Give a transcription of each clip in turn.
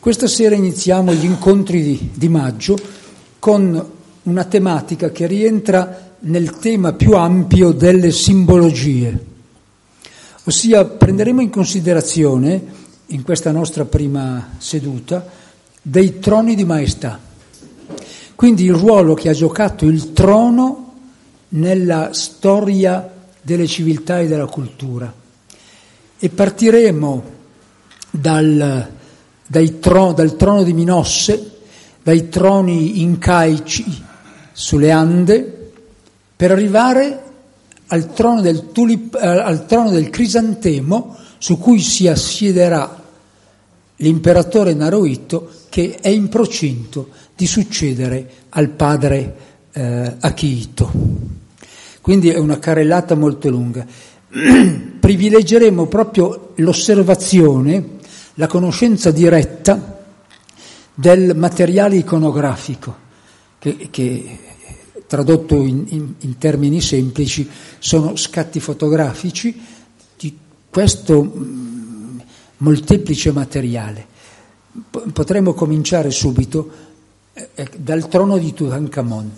Questa sera iniziamo gli incontri di maggio con una tematica che rientra nel tema più ampio delle simbologie, ossia prenderemo in considerazione, in questa nostra prima seduta, dei troni di maestà. Quindi il ruolo che ha giocato il trono nella storia delle civiltà e della cultura. E partiremo dal trono di Minosse, dai troni incaici sulle Ande, per arrivare al trono del Crisantemo, su cui si assiederà l'imperatore Naruhito, che è in procinto di succedere al padre Akihito. Quindi è una carrellata molto lunga. Privilegeremo proprio l'osservazione, la conoscenza diretta del materiale iconografico, che tradotto in termini semplici sono scatti fotografici di questo molteplice materiale. Potremmo cominciare subito dal trono di Tutankhamon.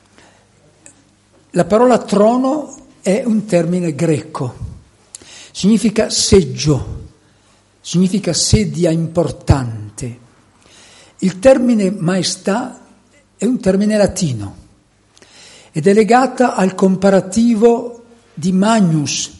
La parola trono è un termine greco, significa seggio, significa sedia importante. Il termine maestà è un termine latino ed è legata al comparativo di magnus,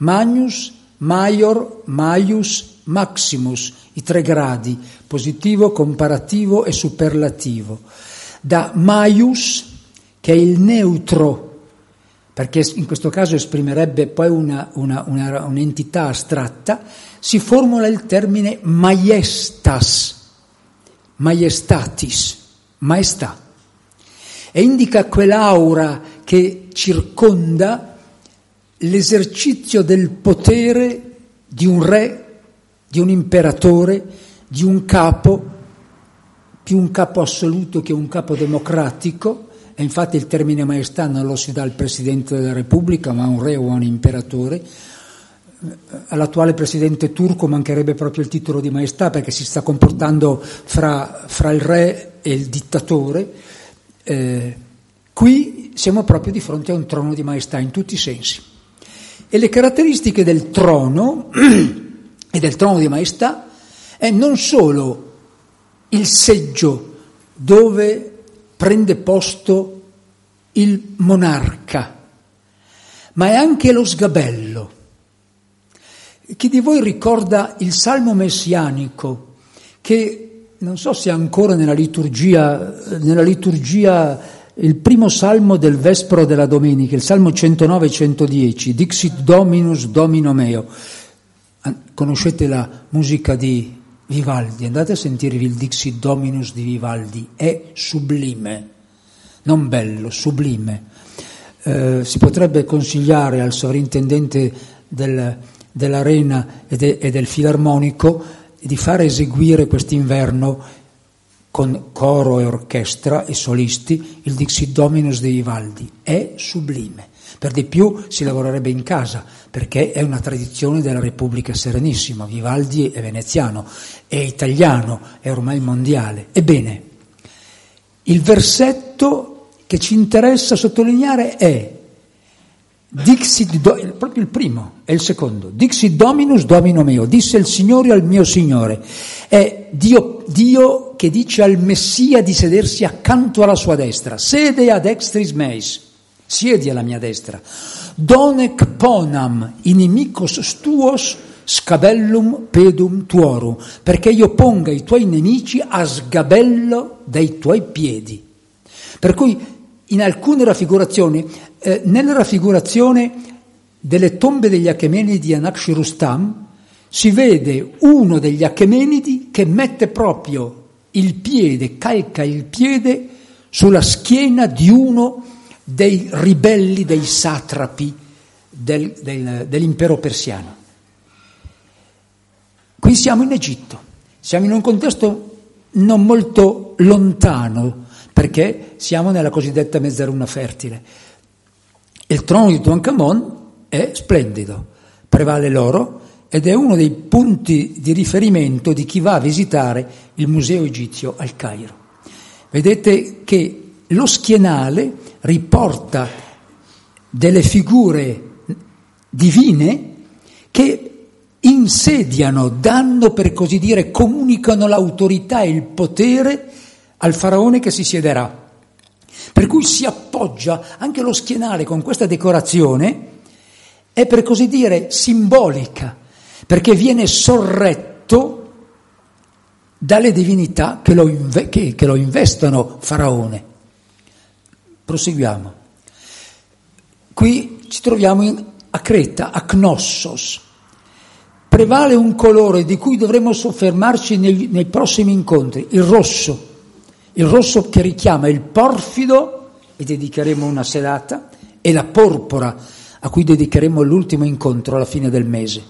maior, maius, maximus, i 3 gradi, positivo, comparativo e superlativo. Da maius, che è il neutro, perché in questo caso esprimerebbe poi un'entità astratta, si formula il termine maiestas, maiestatis, maestà, e indica quell'aura che circonda l'esercizio del potere di un re, di un imperatore, di un capo, più un capo assoluto che un capo democratico. E infatti il termine maestà non lo si dà al Presidente della Repubblica, ma a un re o a un imperatore. All'attuale Presidente turco mancherebbe proprio il titolo di maestà, perché si sta comportando fra il re e il dittatore. Qui siamo proprio di fronte a un trono di maestà in tutti i sensi. E le caratteristiche del trono e del trono di maestà è non solo il seggio dove prende posto il monarca, ma è anche lo sgabello. Chi di voi ricorda il salmo messianico, che non so se è ancora nella liturgia il primo salmo del Vespro della Domenica, il salmo 109-110, Dixit Dominus Domino meo. Conoscete la musica di Vivaldi, andate a sentirvi il Dixit Dominus di Vivaldi, è sublime, non bello, sublime. Si potrebbe consigliare al sovrintendente dell'Arena e del Filarmonico di fare eseguire quest'inverno con coro e orchestra e solisti il Dixit Dominus di Vivaldi, è sublime. Per di più si lavorerebbe in casa, perché è una tradizione della Repubblica Serenissima. Vivaldi è veneziano, è italiano, è ormai mondiale. Ebbene, il versetto che ci interessa sottolineare è proprio il primo, è il secondo. Dixit Dominus Domino meo, disse il Signore al mio Signore. È Dio che dice al Messia di sedersi accanto alla sua destra. Sede ad extris meis. Siedi alla mia destra. Donec ponam inimicos tuos scabellum pedum tuorum, perché io ponga i tuoi nemici a sgabello dei tuoi piedi. Per cui in alcune raffigurazioni, nella raffigurazione delle tombe degli Achemenidi a Naxxirustam, si vede uno degli Achemenidi che mette proprio il piede, calca il piede sulla schiena di uno dei ribelli, dei satrapi dell'impero persiano. Qui siamo in Egitto, siamo in un contesto non molto lontano, perché siamo nella cosiddetta mezzaluna fertile. Il trono di Tutankhamon è splendido, prevale l'oro ed è uno dei punti di riferimento di chi va a visitare il Museo Egizio al Cairo. Vedete che lo schienale riporta delle figure divine che insediano, danno, per così dire, comunicano l'autorità e il potere al faraone che si siederà. Per cui si appoggia anche lo schienale con questa decorazione, è per così dire simbolica, perché viene sorretto dalle divinità che lo investono faraone. Proseguiamo. Qui ci troviamo a Creta, a Knossos. Prevale un colore di cui dovremo soffermarci nei prossimi incontri, il rosso che richiama il porfido, e dedicheremo una serata, e la porpora, a cui dedicheremo l'ultimo incontro alla fine del mese.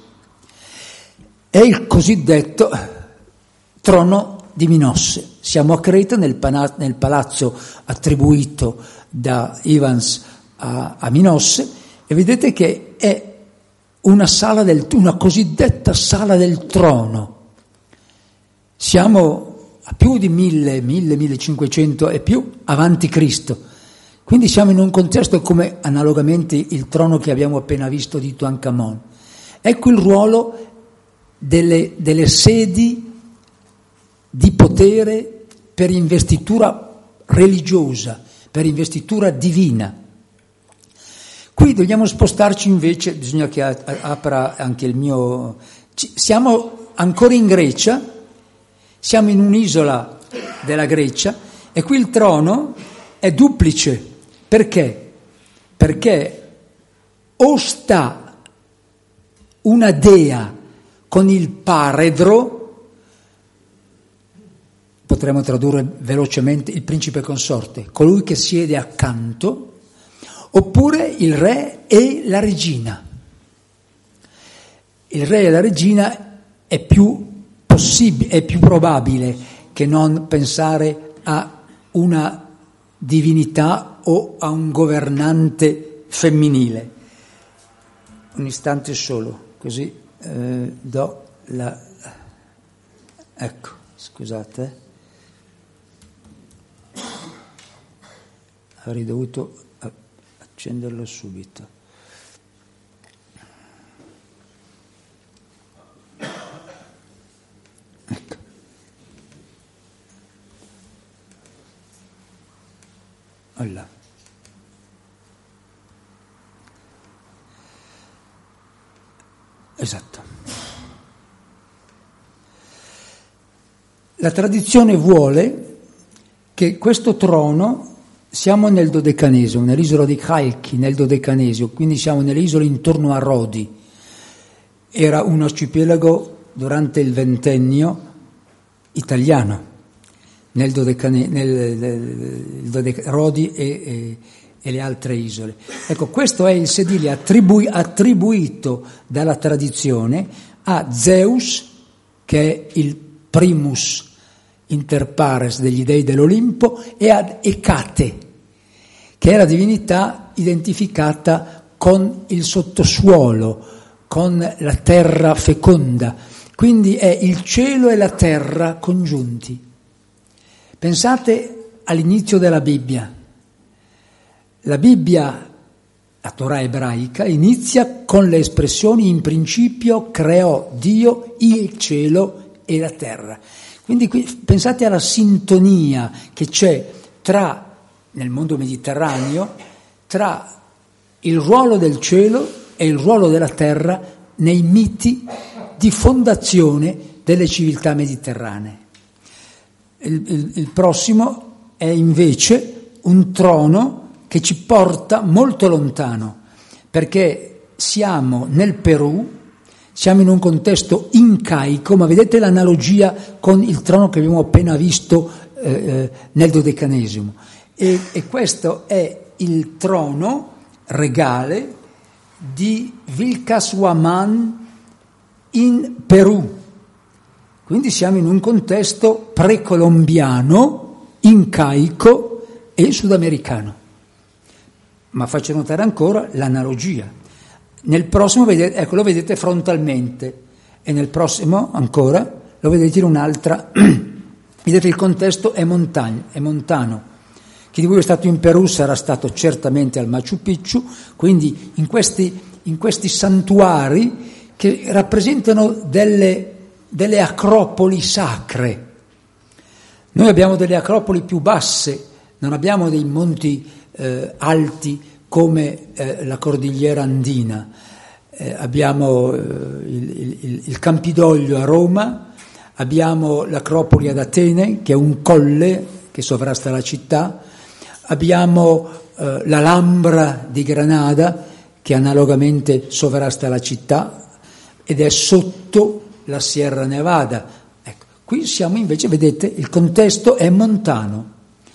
È il cosiddetto trono di Minosse. Siamo a Creta, nel palazzo attribuito da Evans a Minosse, e vedete che è una cosiddetta sala del trono. Siamo a più di 1500 e più avanti Cristo. Quindi siamo in un contesto come analogamente il trono che abbiamo appena visto di Tutankhamon. Ecco il ruolo delle sedi di potere per investitura religiosa, per investitura divina. Qui dobbiamo spostarci invece, bisogna che apra anche il mio... Siamo ancora in Grecia, siamo in un'isola della Grecia, e qui il trono è duplice. Perché? Perché o sta una dea con il paredro, potremmo tradurre velocemente il principe consorte, colui che siede accanto, oppure il re e la regina. Il re e la regina è più probabile che non pensare a una divinità o a un governante femminile. Un istante solo, così do la... Ecco, scusate. Avrei dovuto accenderlo subito. Ecco. Allora. Esatto. La tradizione vuole che questo trono, siamo nel Dodecanesio, nell'isola di Chalchi, nel Dodecanesio, quindi siamo nelle isole intorno a Rodi. Era un arcipelago durante il ventennio italiano, nel Rodi e le altre isole. Ecco, questo è il sedile attribuito dalla tradizione a Zeus, che è il primus inter pares degli dei dell'Olimpo, e ad Ecate, che è la divinità identificata con il sottosuolo, con la terra feconda. Quindi è il cielo e la terra congiunti. Pensate all'inizio della Bibbia. La Bibbia, la Torah ebraica, inizia con le espressioni: in principio creò Dio il cielo e la terra. Quindi pensate alla sintonia che c'è nel mondo mediterraneo, tra il ruolo del cielo e il ruolo della terra nei miti di fondazione delle civiltà mediterranee. Il prossimo è invece un trono che ci porta molto lontano, perché siamo nel Perù, siamo in un contesto incaico, ma vedete l'analogia con il trono che abbiamo appena visto nel Dodecanesimo. E questo è il trono regale di Vilcashuaman in Perù. Quindi siamo in un contesto precolombiano, incaico e sudamericano. Ma faccio notare ancora l'analogia. Nel prossimo, lo vedete frontalmente. e nel prossimo ancora lo vedete in un'altra. Vedete, il contesto è montano. Chi di voi è stato in Perù sarà stato certamente al Machu Picchu, quindi in questi santuari che rappresentano delle acropoli sacre. Noi abbiamo delle acropoli più basse, non abbiamo dei monti alti come la cordigliera andina. Abbiamo il Campidoglio a Roma, abbiamo l'Acropoli ad Atene, che è un colle che sovrasta la città, abbiamo l'Alhambra di Granada, che analogamente sovrasta la città, ed è sotto la Sierra Nevada. Ecco, qui siamo invece, vedete, il contesto è montano.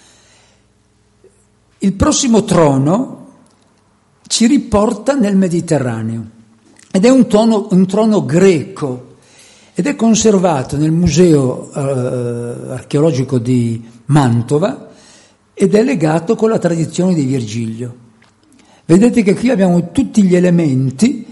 Il prossimo trono ci riporta nel Mediterraneo, ed è un trono greco, ed è conservato nel Museo archeologico di Mantova ed è legato con la tradizione di Virgilio. Vedete che qui abbiamo tutti gli elementi,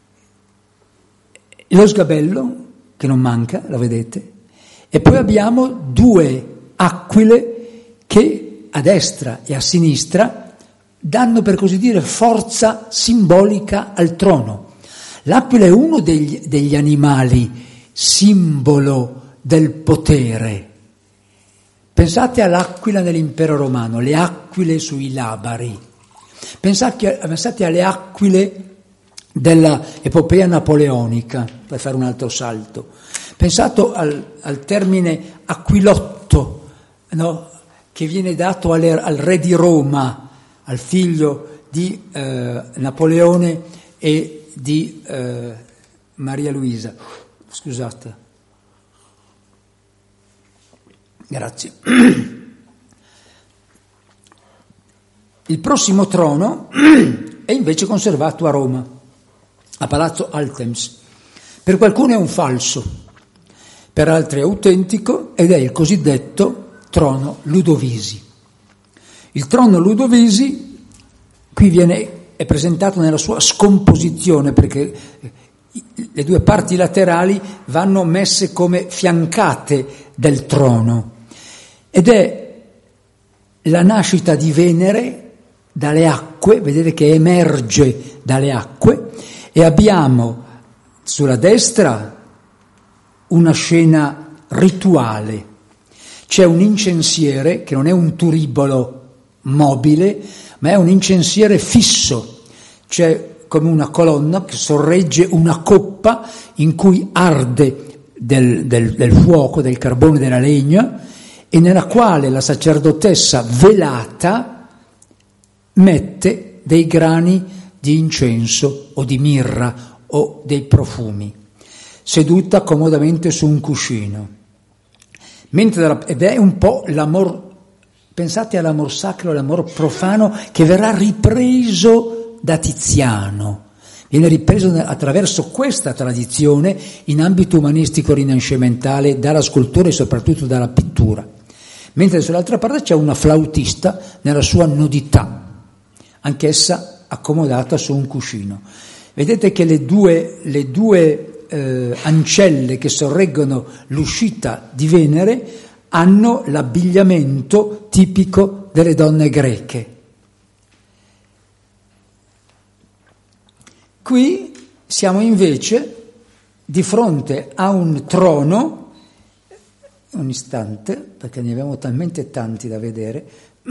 lo sgabello, che non manca, lo vedete, e poi abbiamo due aquile che a destra e a sinistra danno, per così dire, forza simbolica al trono. L'aquila è uno degli animali simbolo del potere. Pensate all'aquila nell'impero romano, le aquile sui labari. Pensate alle aquile della epopea napoleonica, per fare un altro salto. Pensate al termine aquilotto, no? Che viene dato al re di Roma, al figlio di Napoleone e di Maria Luisa. Scusate. Grazie. Il prossimo trono è invece conservato a Roma, a Palazzo Altemps. Per qualcuno è un falso, per altri è autentico ed è il cosiddetto trono Ludovisi. Il trono Ludovisi qui è presentato nella sua scomposizione, perché le due parti laterali vanno messe come fiancate del trono, ed è la nascita di Venere dalle acque, vedete che emerge dalle acque, e abbiamo sulla destra una scena rituale. C'è un incensiere che non è un turibolo mobile, ma è un incensiere fisso. C'è come una colonna che sorregge una coppa in cui arde del fuoco, del carbone, della legna, e nella quale la sacerdotessa velata mette dei grani di incenso o di mirra o dei profumi, seduta comodamente su un cuscino. Ed è un po' l'amor, pensate all'amor sacro, all'amor profano che verrà ripreso da Tiziano, viene ripreso attraverso questa tradizione in ambito umanistico rinascimentale dalla scultura e soprattutto dalla pittura. Mentre sull'altra parte c'è una flautista nella sua nudità, anch'essa accomodata su un cuscino. Vedete che le due ancelle che sorreggono l'uscita di Venere hanno l'abbigliamento tipico delle donne greche. Qui siamo invece di fronte a un trono, un istante, perché ne abbiamo talmente tanti da vedere,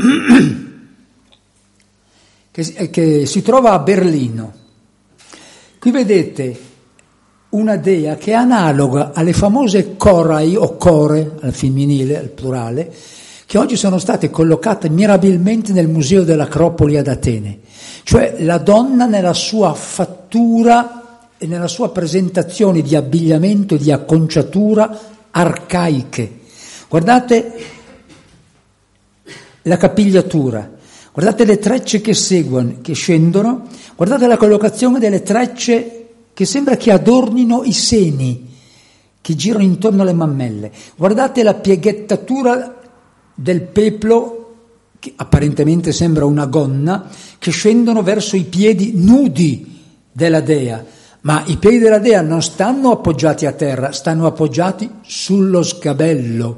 che si trova a Berlino. Qui vedete una dea che è analoga alle famose corai o core, al femminile, al plurale, che oggi sono state collocate mirabilmente nel Museo dell'Acropoli ad Atene. Cioè la donna nella sua fattura e nella sua presentazione di abbigliamento e di acconciatura arcaiche. Guardate la capigliatura, guardate le trecce che seguono, che scendono, guardate la collocazione delle trecce che sembra che adornino i seni, che girano intorno alle mammelle. Guardate la pieghettatura del peplo, che apparentemente sembra una gonna, che scendono verso i piedi nudi della dea. Ma i piedi della dea non stanno appoggiati a terra, stanno appoggiati sullo sgabello.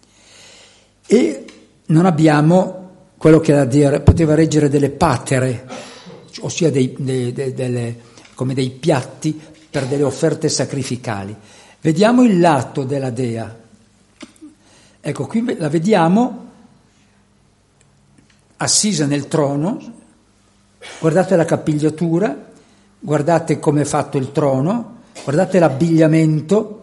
E non abbiamo quello che la dea poteva reggere delle patere, ossia come dei piatti per delle offerte sacrificali. Vediamo il lato della dea. Ecco, qui la vediamo assisa nel trono, guardate la capigliatura, guardate come è fatto il trono, guardate l'abbigliamento,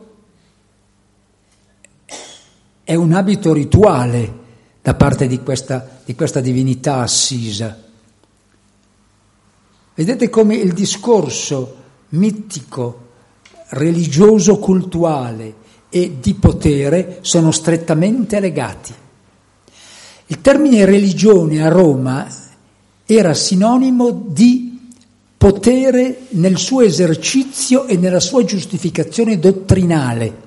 è un abito rituale da parte di questa divinità assisa. Vedete come il discorso mitico, religioso, cultuale e di potere sono strettamente legati. Il termine religione a Roma era sinonimo di potere nel suo esercizio e nella sua giustificazione dottrinale.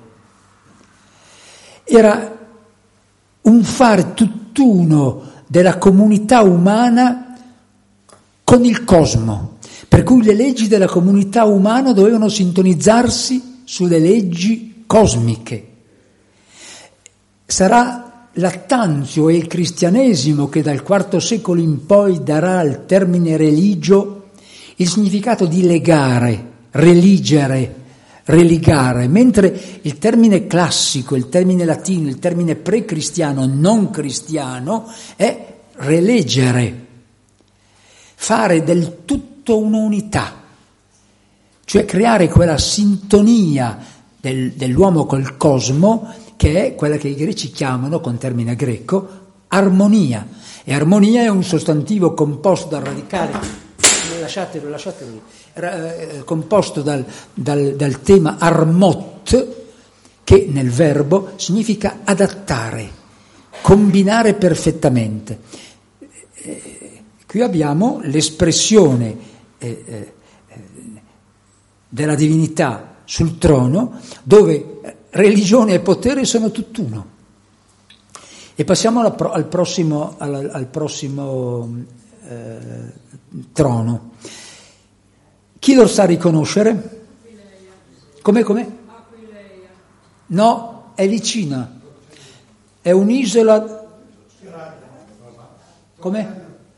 Era un fare tutt'uno della comunità umana con il cosmo, per cui le leggi della comunità umana dovevano sintonizzarsi sulle leggi cosmiche. Sarà l'Attanzio e il cristianesimo che dal IV secolo in poi darà al termine religio il significato di legare, religere, religare, mentre il termine classico, il termine latino, il termine pre-cristiano, non cristiano, è releggere, fare del tutto un'unità, cioè creare quella sintonia dell'uomo col cosmo, che è quella che i greci chiamano, con termine greco, armonia. E armonia è un sostantivo composto dal radicale, lasciatelo, composto dal tema armot, che nel verbo significa adattare, combinare perfettamente. Qui abbiamo l'espressione della divinità sul trono, dove religione e potere sono tutt'uno. E passiamo al prossimo trono. Chi lo sa riconoscere? Come? No, è vicina. È un'isola. Come?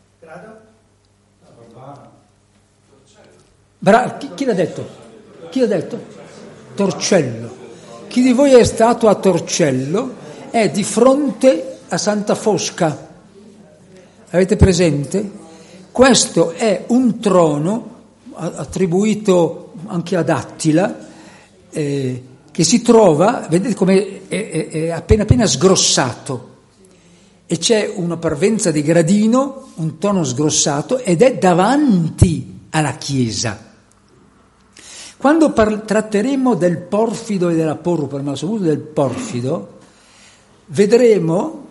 Chi l'ha detto? Chi l'ha detto? Torcello. Chi di voi è stato a Torcello è di fronte a Santa Fosca. Avete presente? Questo è un trono attribuito anche ad Attila, che si trova, vedete come è appena sgrossato, e c'è una parvenza di gradino, un tono sgrossato, ed è davanti alla chiesa. Quando tratteremo del porfido e della porpora, ma soprattutto del porfido, vedremo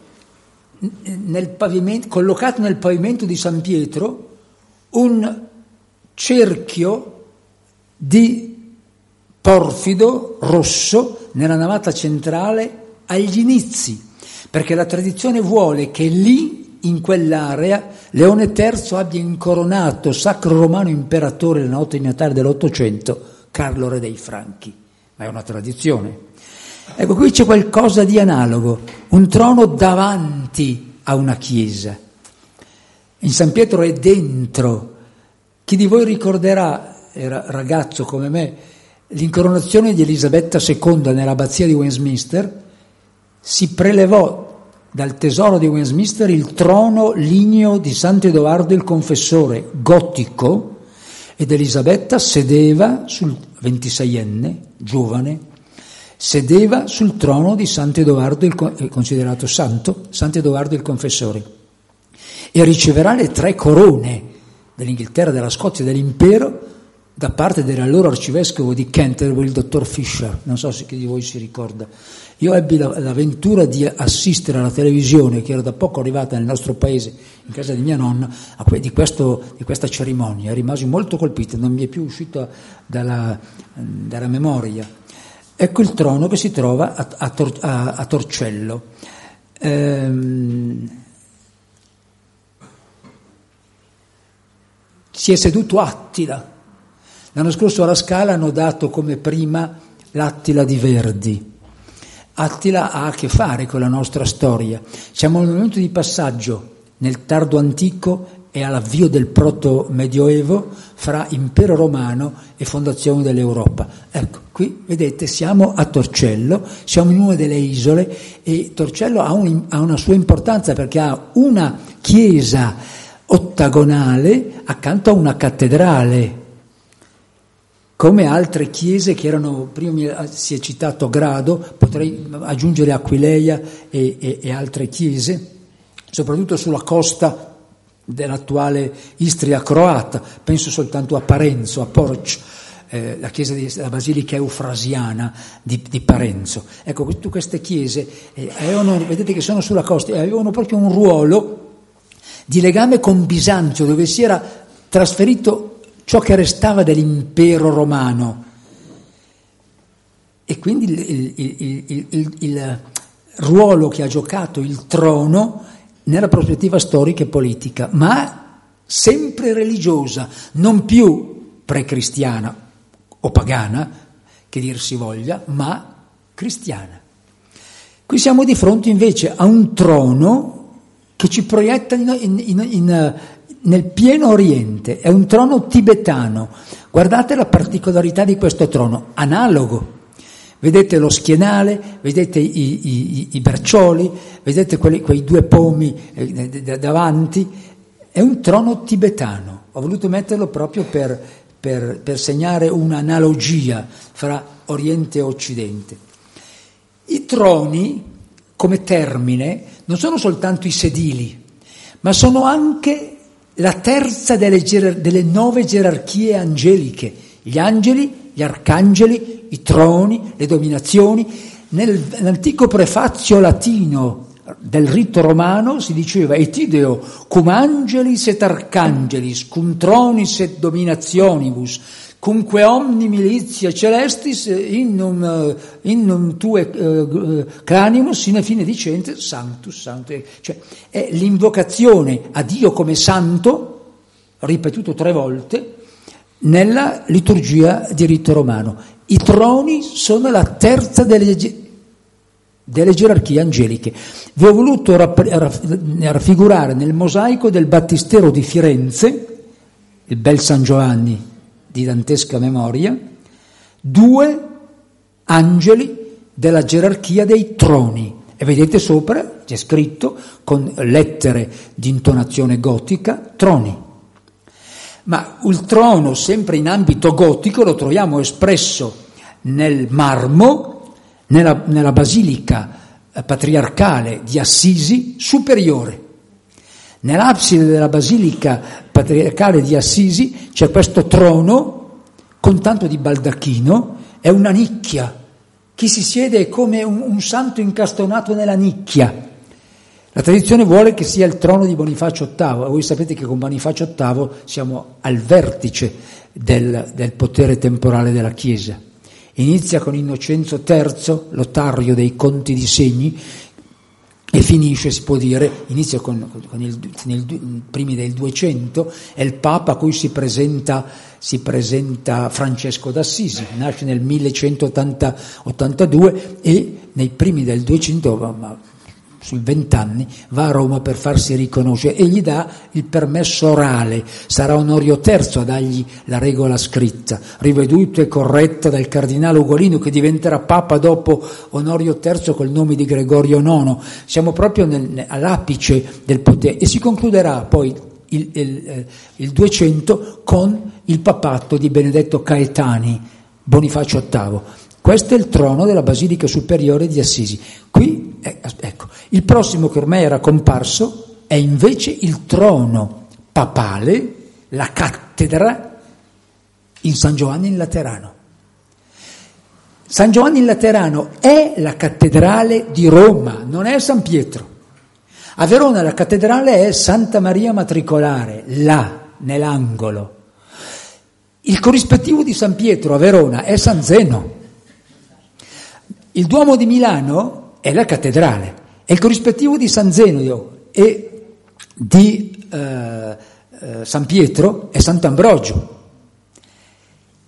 collocato nel pavimento di San Pietro un cerchio di porfido rosso nella navata centrale agli inizi, perché la tradizione vuole che lì, in quell'area, Leone III abbia incoronato sacro romano imperatore la notte di Natale dell'800, Carlo re dei Franchi, ma è una tradizione. Ecco, qui c'è qualcosa di analogo, un trono davanti a una chiesa. In San Pietro è dentro. Chi di voi ricorderà, era ragazzo come me, l'incoronazione di Elisabetta II nell'abbazia di Westminster? Si prelevò dal tesoro di Westminster il trono ligneo di Sant'Edoardo il Confessore, gotico, ed Elisabetta sedeva 26enne, giovane, sedeva sul trono di Sant'Edoardo, considerato santo, Sant'Edoardo il Confessore, e riceverà le 3 corone dell'Inghilterra, della Scozia e dell'impero da parte dell'allora arcivescovo di Canterbury, il dottor Fisher. Non so se chi di voi si ricorda. Io ebbi l'avventura di assistere alla televisione, che era da poco arrivata nel nostro paese, in casa di mia nonna, di questa cerimonia. Rimasi molto colpito, non mi è più uscito dalla memoria. Ecco il trono che si trova a Torcello. Si è seduto Attila. L'anno scorso alla Scala hanno dato come prima l'Attila di Verdi. Attila ha a che fare con la nostra storia. Siamo in un momento di passaggio nel tardo antico e all'avvio del proto-medioevo fra impero romano e fondazione dell'Europa. Ecco, qui vedete siamo a Torcello, siamo in una delle isole e Torcello ha una sua importanza perché ha una chiesa ottagonale accanto a una cattedrale. Come altre chiese che erano, prima si è citato Grado, potrei aggiungere Aquileia e altre chiese, soprattutto sulla costa dell'attuale Istria croata, penso soltanto a Parenzo, a Porc, la chiesa della Basilica Eufrasiana di Parenzo. Ecco, tutte queste chiese vedete che sono sulla costa, e avevano proprio un ruolo di legame con Bisanzio, dove si era trasferito ciò che restava dell'impero romano. E quindi il ruolo che ha giocato il trono nella prospettiva storica e politica, ma sempre religiosa, non più precristiana o pagana, che dir si voglia, ma cristiana. Qui siamo di fronte invece a un trono che ci proietta nel pieno Oriente, è un trono tibetano. Guardate la particolarità di questo trono, analogo. Vedete lo schienale, vedete i braccioli, vedete quei due pomi davanti. È un trono tibetano. Ho voluto metterlo proprio per segnare un'analogia fra Oriente e Occidente. I troni, come termine, non sono soltanto i sedili, ma sono anche la terza delle 9 gerarchie angeliche. Gli angeli, gli arcangeli, i troni, le dominazioni. Nell'antico prefazio latino del rito romano si diceva «Etideo cum angelis et arcangelis, cum tronis et dominationibus, cumque omni militia celestis innum tue cranimus sine fine dicente sanctus sanctus». Cioè è l'invocazione a Dio come santo, ripetuto 3 volte, nella liturgia di rito romano. I troni sono la terza delle gerarchie angeliche. Vi ho voluto raffigurare nel mosaico del Battistero di Firenze, il bel San Giovanni di dantesca memoria, 2 angeli della gerarchia dei troni. E vedete sopra, c'è scritto, con lettere di intonazione gotica, troni. Ma il trono, sempre in ambito gotico, lo troviamo espresso nel marmo, nella basilica patriarcale di Assisi superiore. Nell'abside della basilica patriarcale di Assisi c'è questo trono con tanto di baldacchino, è una nicchia. Chi si siede è come un santo incastonato nella nicchia. La tradizione vuole che sia il trono di Bonifacio VIII. Voi sapete che con Bonifacio VIII siamo al vertice del potere temporale della Chiesa. Inizia con Innocenzo III, l'otario dei conti di segni, e finisce, si può dire, inizia con primi del 200, è il Papa a cui si presenta Francesco d'Assisi, nasce nel 1182 e nei primi del 200, sui 20 anni, va a Roma per farsi riconoscere e gli dà il permesso orale. Sarà Onorio III a dargli la regola scritta, riveduta e corretta dal cardinale Ugolino, che diventerà Papa dopo Onorio III col nome di Gregorio IX. Siamo proprio all'apice del potere e si concluderà poi il 200 con il papato di Benedetto Caetani, Bonifacio VIII. Questo è il trono della Basilica Superiore di Assisi. Qui, ecco, il prossimo che ormai era comparso è invece il trono papale, la cattedra in San Giovanni in Laterano. San Giovanni in Laterano è la cattedrale di Roma, non è San Pietro. A Verona la cattedrale è Santa Maria Matricolare, là, nell'angolo. Il corrispettivo di San Pietro a Verona è San Zeno. Il Duomo di Milano è la cattedrale, e il corrispettivo di San Zeno e di San Pietro è Sant'Ambrogio.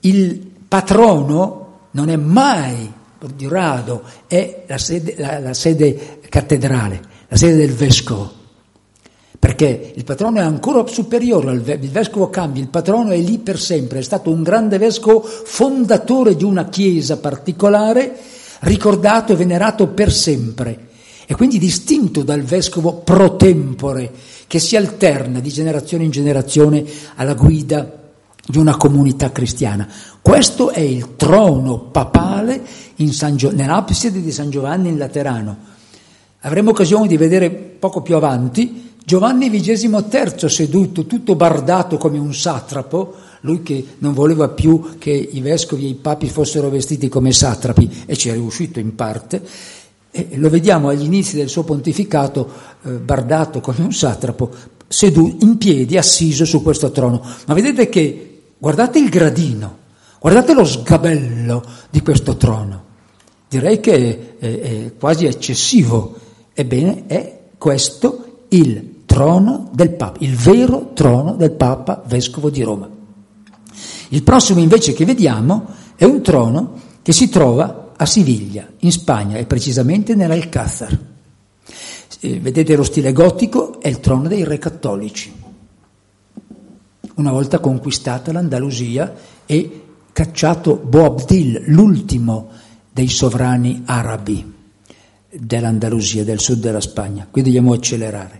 Il patrono non è mai, di rado, è la sede cattedrale, la sede del vescovo. Perché il patrono è ancora superiore, il vescovo cambia, il patrono è lì per sempre, è stato un grande vescovo, fondatore di una chiesa particolare, ricordato e venerato per sempre, e quindi distinto dal vescovo pro tempore, che si alterna di generazione in generazione alla guida di una comunità cristiana. Questo è il trono papale nell'abside di San Giovanni in Laterano. Avremo occasione di vedere poco più avanti Giovanni XXIII seduto, tutto bardato come un satrapo, lui che non voleva più che i vescovi e i papi fossero vestiti come satrapi, e ci è riuscito in parte, e lo vediamo agli inizi del suo pontificato, bardato come un satrapo, seduto in piedi, assiso su questo trono. Ma vedete che, guardate il gradino, guardate lo sgabello di questo trono, direi che è quasi eccessivo. Ebbene, è questo il trono del Papa, il vero trono del Papa Vescovo di Roma. Il prossimo invece che vediamo è un trono che si trova a Siviglia, in Spagna, e precisamente nell'Alcázar. Vedete lo stile gotico, è il trono dei re cattolici. Una volta conquistata l'Andalusia e cacciato Boabdil, l'ultimo dei sovrani arabi dell'Andalusia, del sud della Spagna. Qui dobbiamo accelerare.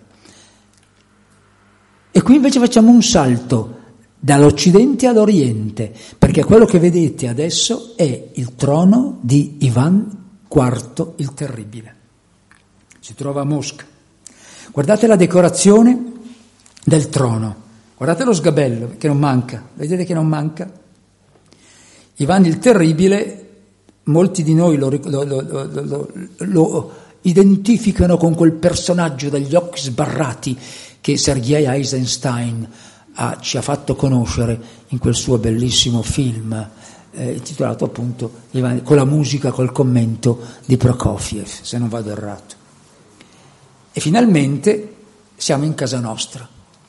E qui invece facciamo un salto dall'Occidente all'Oriente, perché quello che vedete adesso è il trono di Ivan IV il Terribile. Si trova a Mosca. Guardate la decorazione del trono, guardate lo sgabello che non manca, vedete che non manca? Ivan il Terribile, molti di noi lo identificano con quel personaggio dagli occhi sbarrati che Sergei Eisenstein ci ha fatto conoscere in quel suo bellissimo film intitolato appunto con la musica, col commento di Prokofiev, se non vado errato. E finalmente siamo in casa nostra.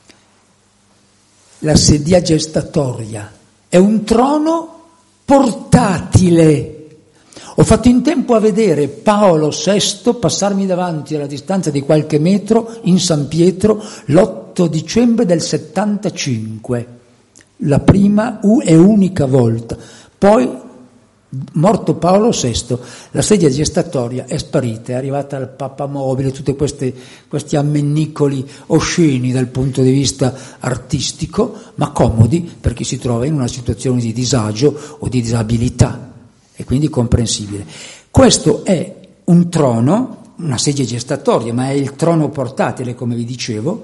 La sedia gestatoria è un trono portatile. Ho fatto in tempo a vedere Paolo VI passarmi davanti alla distanza di qualche metro in San Pietro l'8 dicembre del 75, la prima e unica volta. Poi, morto Paolo VI, la sedia gestatoria è sparita, è arrivata al Papa mobile, tutti questi ammennicoli osceni dal punto di vista artistico, ma comodi per chi si trova in una situazione di disagio o di disabilità. E quindi comprensibile. Questo è un trono, una sedia gestatoria, ma è il trono portatile, come vi dicevo,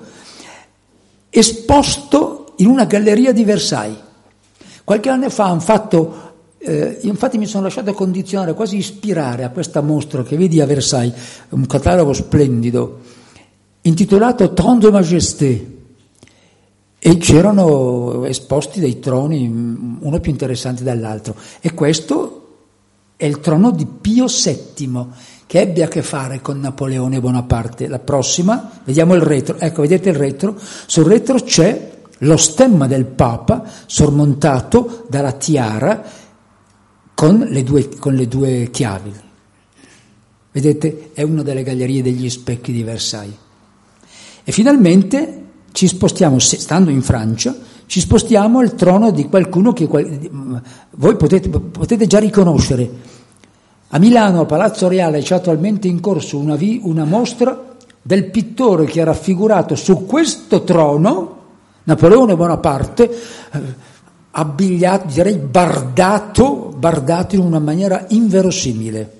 esposto in una galleria di Versailles. Qualche anno fa hanno fatto, infatti mi sono lasciato condizionare, quasi ispirare a questa mostra che vedi a Versailles, un catalogo splendido, intitolato Trône de Majesté, e c'erano esposti dei troni, uno più interessante dall'altro, e questo è il trono di Pio VII, che ebbe a che fare con Napoleone Bonaparte. La prossima, vediamo il retro, ecco, vedete il retro? Sul retro c'è lo stemma del Papa sormontato dalla tiara con le due chiavi. Vedete? È una delle gallerie degli specchi di Versailles. E finalmente ci spostiamo, stando in Francia, ci spostiamo al trono di qualcuno che voi potete già riconoscere. A Milano, a Palazzo Reale, c'è attualmente in corso una mostra del pittore che ha raffigurato su questo trono Napoleone Bonaparte, abbigliato, direi bardato in una maniera inverosimile.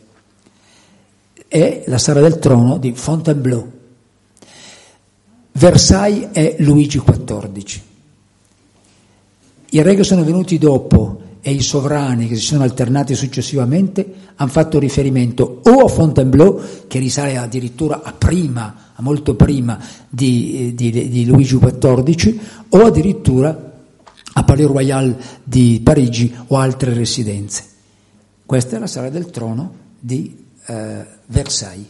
È la sala del trono di Fontainebleau. Versailles è Luigi XIV. I re che sono venuti dopo e i sovrani che si sono alternati successivamente hanno fatto riferimento o a Fontainebleau, che risale addirittura a molto prima di Luigi XIV, o addirittura a Palais Royal di Parigi o altre residenze. Questa è la sala del trono di Versailles.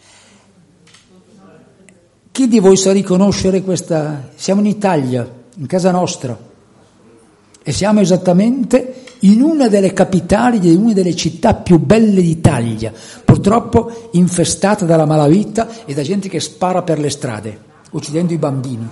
Chi di voi sa riconoscere questa? Siamo in Italia, in casa nostra, e siamo esattamente in una delle capitali di una delle città più belle d'Italia, purtroppo infestata dalla malavita e da gente che spara per le strade, uccidendo i bambini.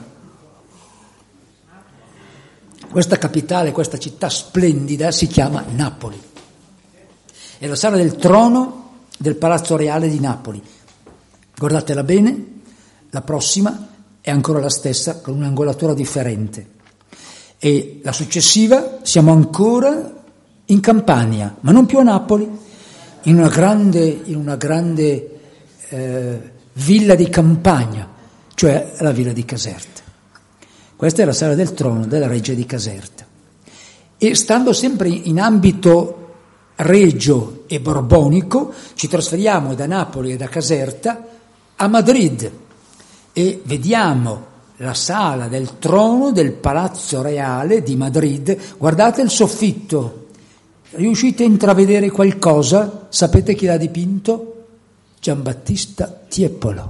Questa capitale, questa città splendida si chiama Napoli. È la sala del trono del Palazzo Reale di Napoli. Guardatela bene, la prossima è ancora la stessa, con un'angolatura differente. E la successiva siamo ancora in Campania, ma non più a Napoli, in una grande villa di campagna, cioè la villa di Caserta. Questa è la sala del trono della Reggia di Caserta. E stando sempre in ambito regio e borbonico, ci trasferiamo da Napoli e da Caserta a Madrid e vediamo la sala del trono del Palazzo Reale di Madrid. Guardate il soffitto, riuscite a intravedere qualcosa? Sapete chi l'ha dipinto? Giambattista Tiepolo.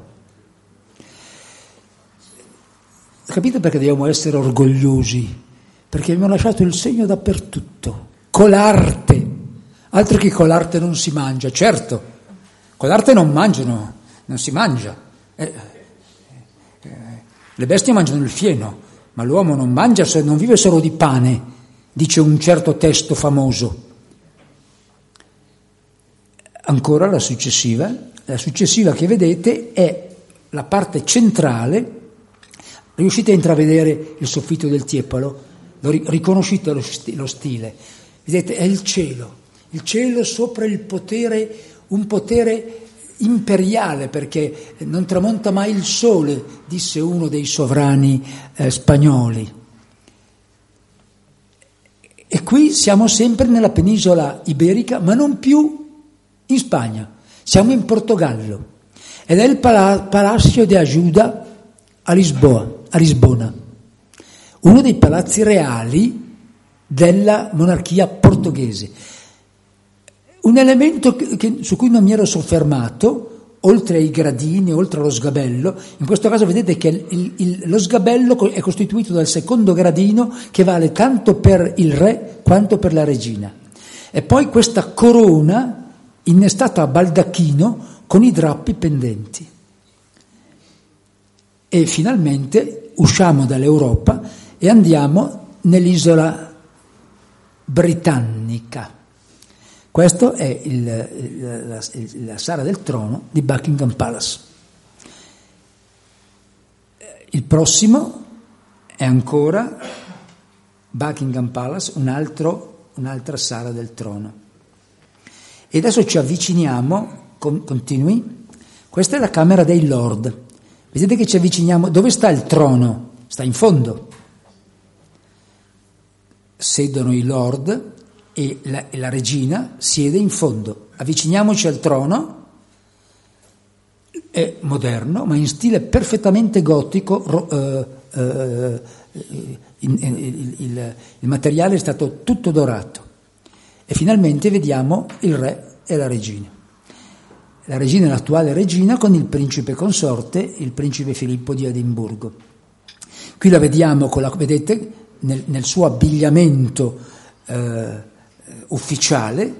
Capite perché dobbiamo essere orgogliosi? Perché abbiamo lasciato il segno dappertutto, con l'arte. Altro che con l'arte non si mangia, certo, con l'arte non mangiano, non si mangia. Le bestie mangiano il fieno, ma l'uomo non mangia, non vive solo di pane, dice un certo testo famoso. Ancora la successiva che vedete è la parte centrale. Riuscite a intravedere il soffitto del Tiepolo? Riconoscete lo stile? Vedete, è il cielo sopra il potere, un potere imperiale, perché non tramonta mai il sole, disse uno dei sovrani spagnoli. E qui siamo sempre nella penisola iberica, ma non più in Spagna, siamo in Portogallo, ed è il Palacio de Ajuda a Lisbona, uno dei palazzi reali della monarchia portoghese. Un elemento su cui non mi ero soffermato, oltre ai gradini, oltre allo sgabello, in questo caso vedete che lo sgabello è costituito dal secondo gradino, che vale tanto per il re quanto per la regina. E poi questa corona innestata a baldacchino con i drappi pendenti. E finalmente usciamo dall'Europa e andiamo nell'isola britannica. Questo è la sala del trono di Buckingham Palace. Il prossimo è ancora Buckingham Palace, un'altra sala del trono. E adesso ci avviciniamo, continui, questa è la Camera dei Lord. Vedete che ci avviciniamo, dove sta il trono? Sta in fondo. Sedono i Lord e la regina siede in fondo. Avviciniamoci al trono, è moderno, ma in stile perfettamente gotico. Il materiale è stato tutto dorato. E finalmente vediamo il re e la regina. La regina è l'attuale regina con il principe consorte, il principe Filippo di Edimburgo. Qui la vediamo, vedete, nel suo abbigliamento ufficiale,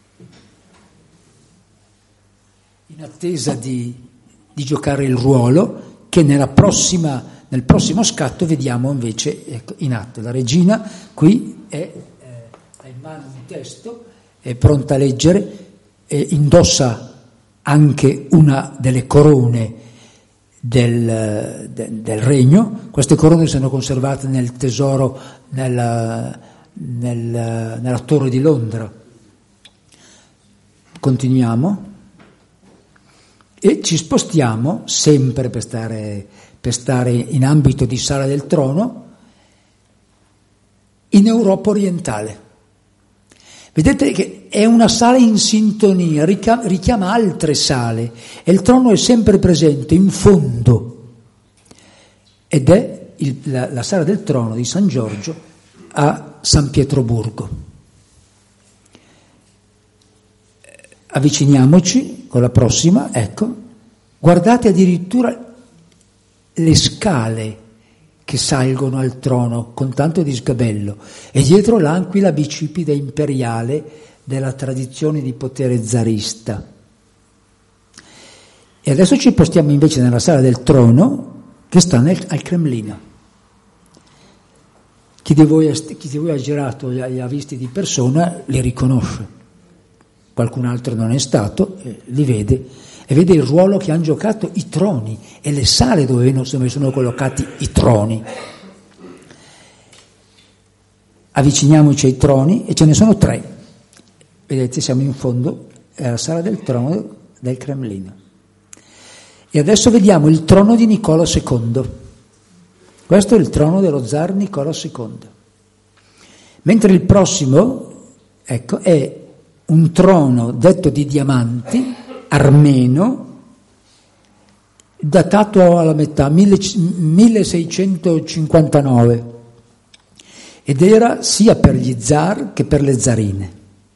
in attesa di giocare il ruolo, che nel prossimo scatto vediamo invece in atto. La regina qui ha in mano un testo, è pronta a leggere, e indossa anche una delle corone del regno. Queste corone sono conservate nel tesoro nella Torre di Londra. Continuiamo e ci spostiamo sempre per stare in ambito di sala del trono in Europa orientale. Vedete che è una sala in sintonia, richiama altre sale, e il trono è sempre presente in fondo, ed è la sala del trono di San Giorgio a San Pietroburgo. Avviciniamoci con la prossima, ecco, guardate addirittura le scale che salgono al trono con tanto di sgabello, e dietro l'anquila bicipite imperiale della tradizione di potere zarista. E adesso ci postiamo invece nella sala del trono che sta al Cremlino. Chi di voi ha girato, li ha visti di persona, li riconosce. Qualcun altro non è stato, li vede, e vede il ruolo che hanno giocato i troni e le sale dove sono collocati i troni. Avviciniamoci ai troni, e ce ne sono 3. Vedete, siamo in fondo, è la sala del trono del Cremlino. E adesso vediamo il trono di Nicola II. Questo è il trono dello zar Nicola II. Mentre il prossimo, ecco, è un trono detto di diamanti, armeno, datato alla metà, 1659, ed era sia per gli zar che per le zarine.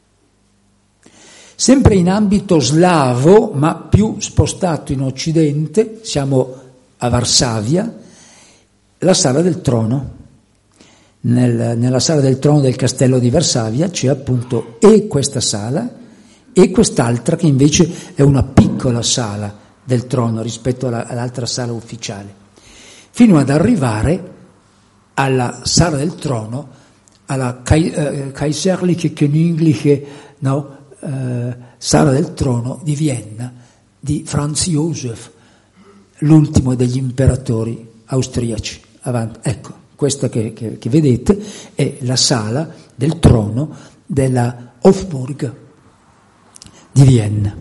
Sempre in ambito slavo, ma più spostato in occidente, siamo a Varsavia, la sala del trono. Nella sala del trono del castello di Varsavia c'è appunto e questa sala e quest'altra che invece è una piccola sala del trono rispetto all'altra sala ufficiale, fino ad arrivare alla sala del trono, alla Kaiserliche Königliche, sala del trono di Vienna di Franz Josef, l'ultimo degli imperatori austriaci. Avanti. Ecco, questa che vedete è la sala del trono della Hofburg di Vienna.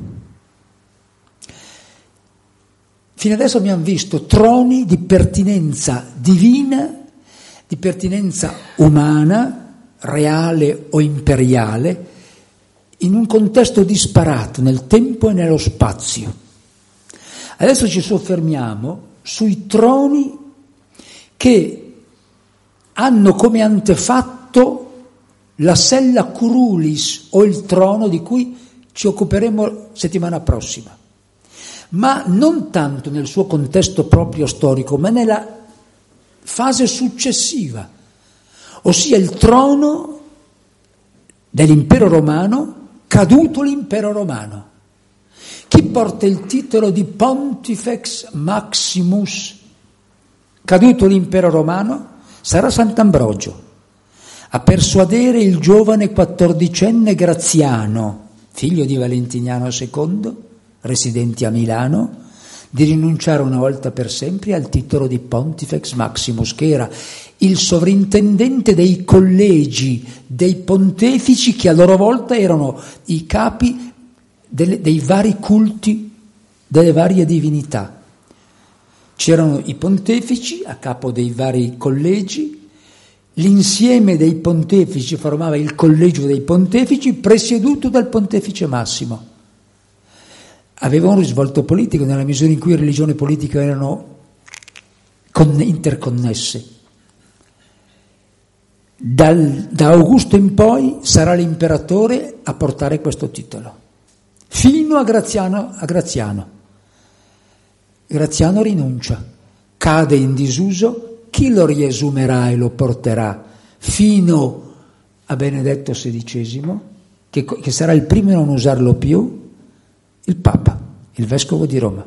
Fino adesso abbiamo visto troni di pertinenza divina, di pertinenza umana, reale o imperiale, in un contesto disparato nel tempo e nello spazio. Adesso ci soffermiamo sui troni che hanno come antefatto la sella curulis, o il trono di cui ci occuperemo settimana prossima, ma non tanto nel suo contesto proprio storico, ma nella fase successiva, ossia il trono dell'impero romano, caduto l'impero romano. Chi porta il titolo di Pontifex Maximus, caduto l'impero romano, sarà Sant'Ambrogio, a persuadere il giovane 14enne Graziano, figlio di Valentiniano II, residenti a Milano, di rinunciare una volta per sempre al titolo di Pontifex Maximus, che era il sovrintendente dei collegi dei pontefici, che a loro volta erano i capi dei vari culti, delle varie divinità. C'erano i pontefici a capo dei vari collegi, l'insieme dei pontefici formava il collegio dei pontefici presieduto dal pontefice massimo. Aveva un risvolto politico nella misura in cui religione e politica erano interconnesse. Da Augusto in poi sarà l'imperatore a portare questo titolo, fino a Graziano. Graziano rinuncia, cade in disuso, chi lo riesumerà e lo porterà fino a Benedetto XVI, che sarà il primo a non usarlo più? Il Papa, il Vescovo di Roma.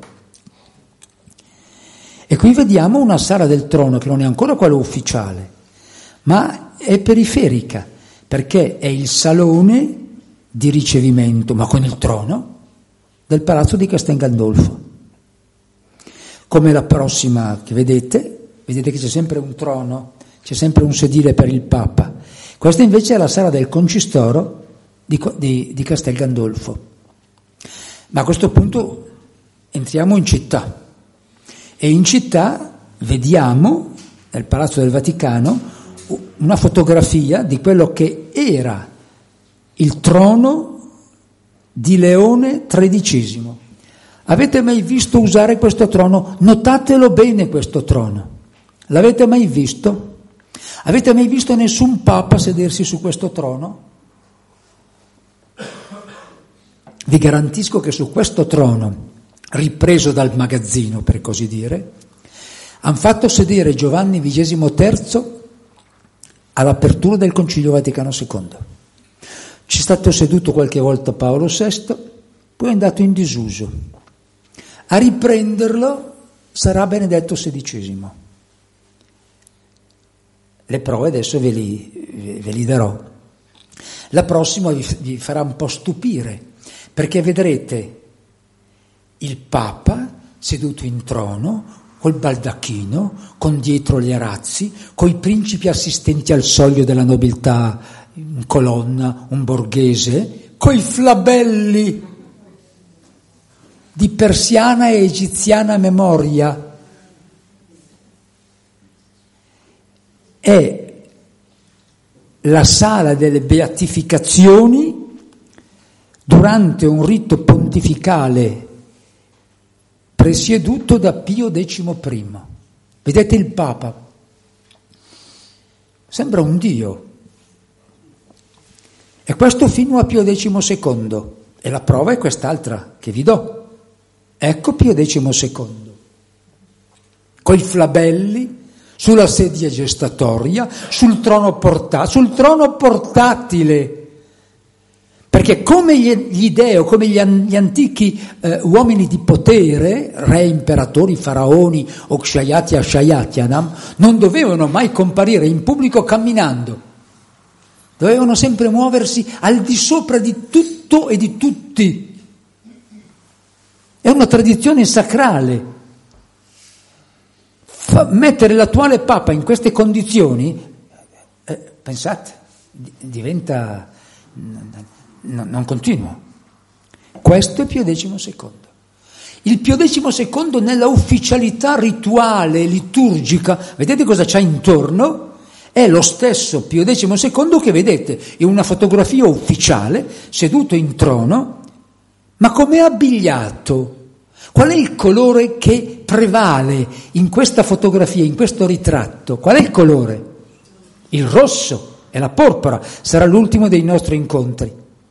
E qui vediamo una sala del trono che non è ancora quella ufficiale, ma è periferica, perché è il salone di ricevimento, ma con il trono, del palazzo di Castel Gandolfo. Come la prossima che vedete che c'è sempre un trono, c'è sempre un sedile per il Papa. Questa invece è la sala del concistoro di Castel Gandolfo. Ma a questo punto entriamo in città, e in città vediamo, nel Palazzo del Vaticano, una fotografia di quello che era il trono di Leone XIII. Avete mai visto usare questo trono? Notatelo bene questo trono. L'avete mai visto? Avete mai visto nessun Papa sedersi su questo trono? Vi garantisco che su questo trono, ripreso dal magazzino per così dire, hanno fatto sedere Giovanni XXIII all'apertura del Concilio Vaticano II. C'è stato seduto qualche volta Paolo VI, poi è andato in disuso. A riprenderlo sarà Benedetto XVI. Le prove adesso ve li darò. La prossima vi farà un po' stupire, perché vedrete il Papa seduto in trono, col baldacchino, con dietro gli arazzi, coi principi assistenti al soglio della nobiltà, in colonna, un borghese, coi flabelli di persiana e egiziana memoria. È la sala delle beatificazioni durante un rito pontificale presieduto da Pio XI. Vedete il Papa? Sembra un dio. E questo fino a Pio XII. E la prova è quest'altra che vi do. Ecco Pio XII. Coi flabelli, sulla sedia gestatoria, sul trono portatile. Perché come gli dei, come gli antichi uomini di potere, re, imperatori, faraoni o Kshayatya, non dovevano mai comparire in pubblico camminando. Dovevano sempre muoversi al di sopra di tutto e di tutti. È una tradizione sacrale. Mettere l'attuale Papa in queste condizioni, pensate, diventa... non continua. Questo è Pio XII. Il Pio XII nella ufficialità rituale, liturgica, vedete cosa c'ha intorno? È lo stesso Pio XII che vedete in una fotografia ufficiale, seduto in trono, ma com'è abbigliato? Qual è il colore che prevale in questa fotografia, in questo ritratto? Qual è il colore? Il rosso e la porpora. Sarà l'ultimo dei nostri incontri.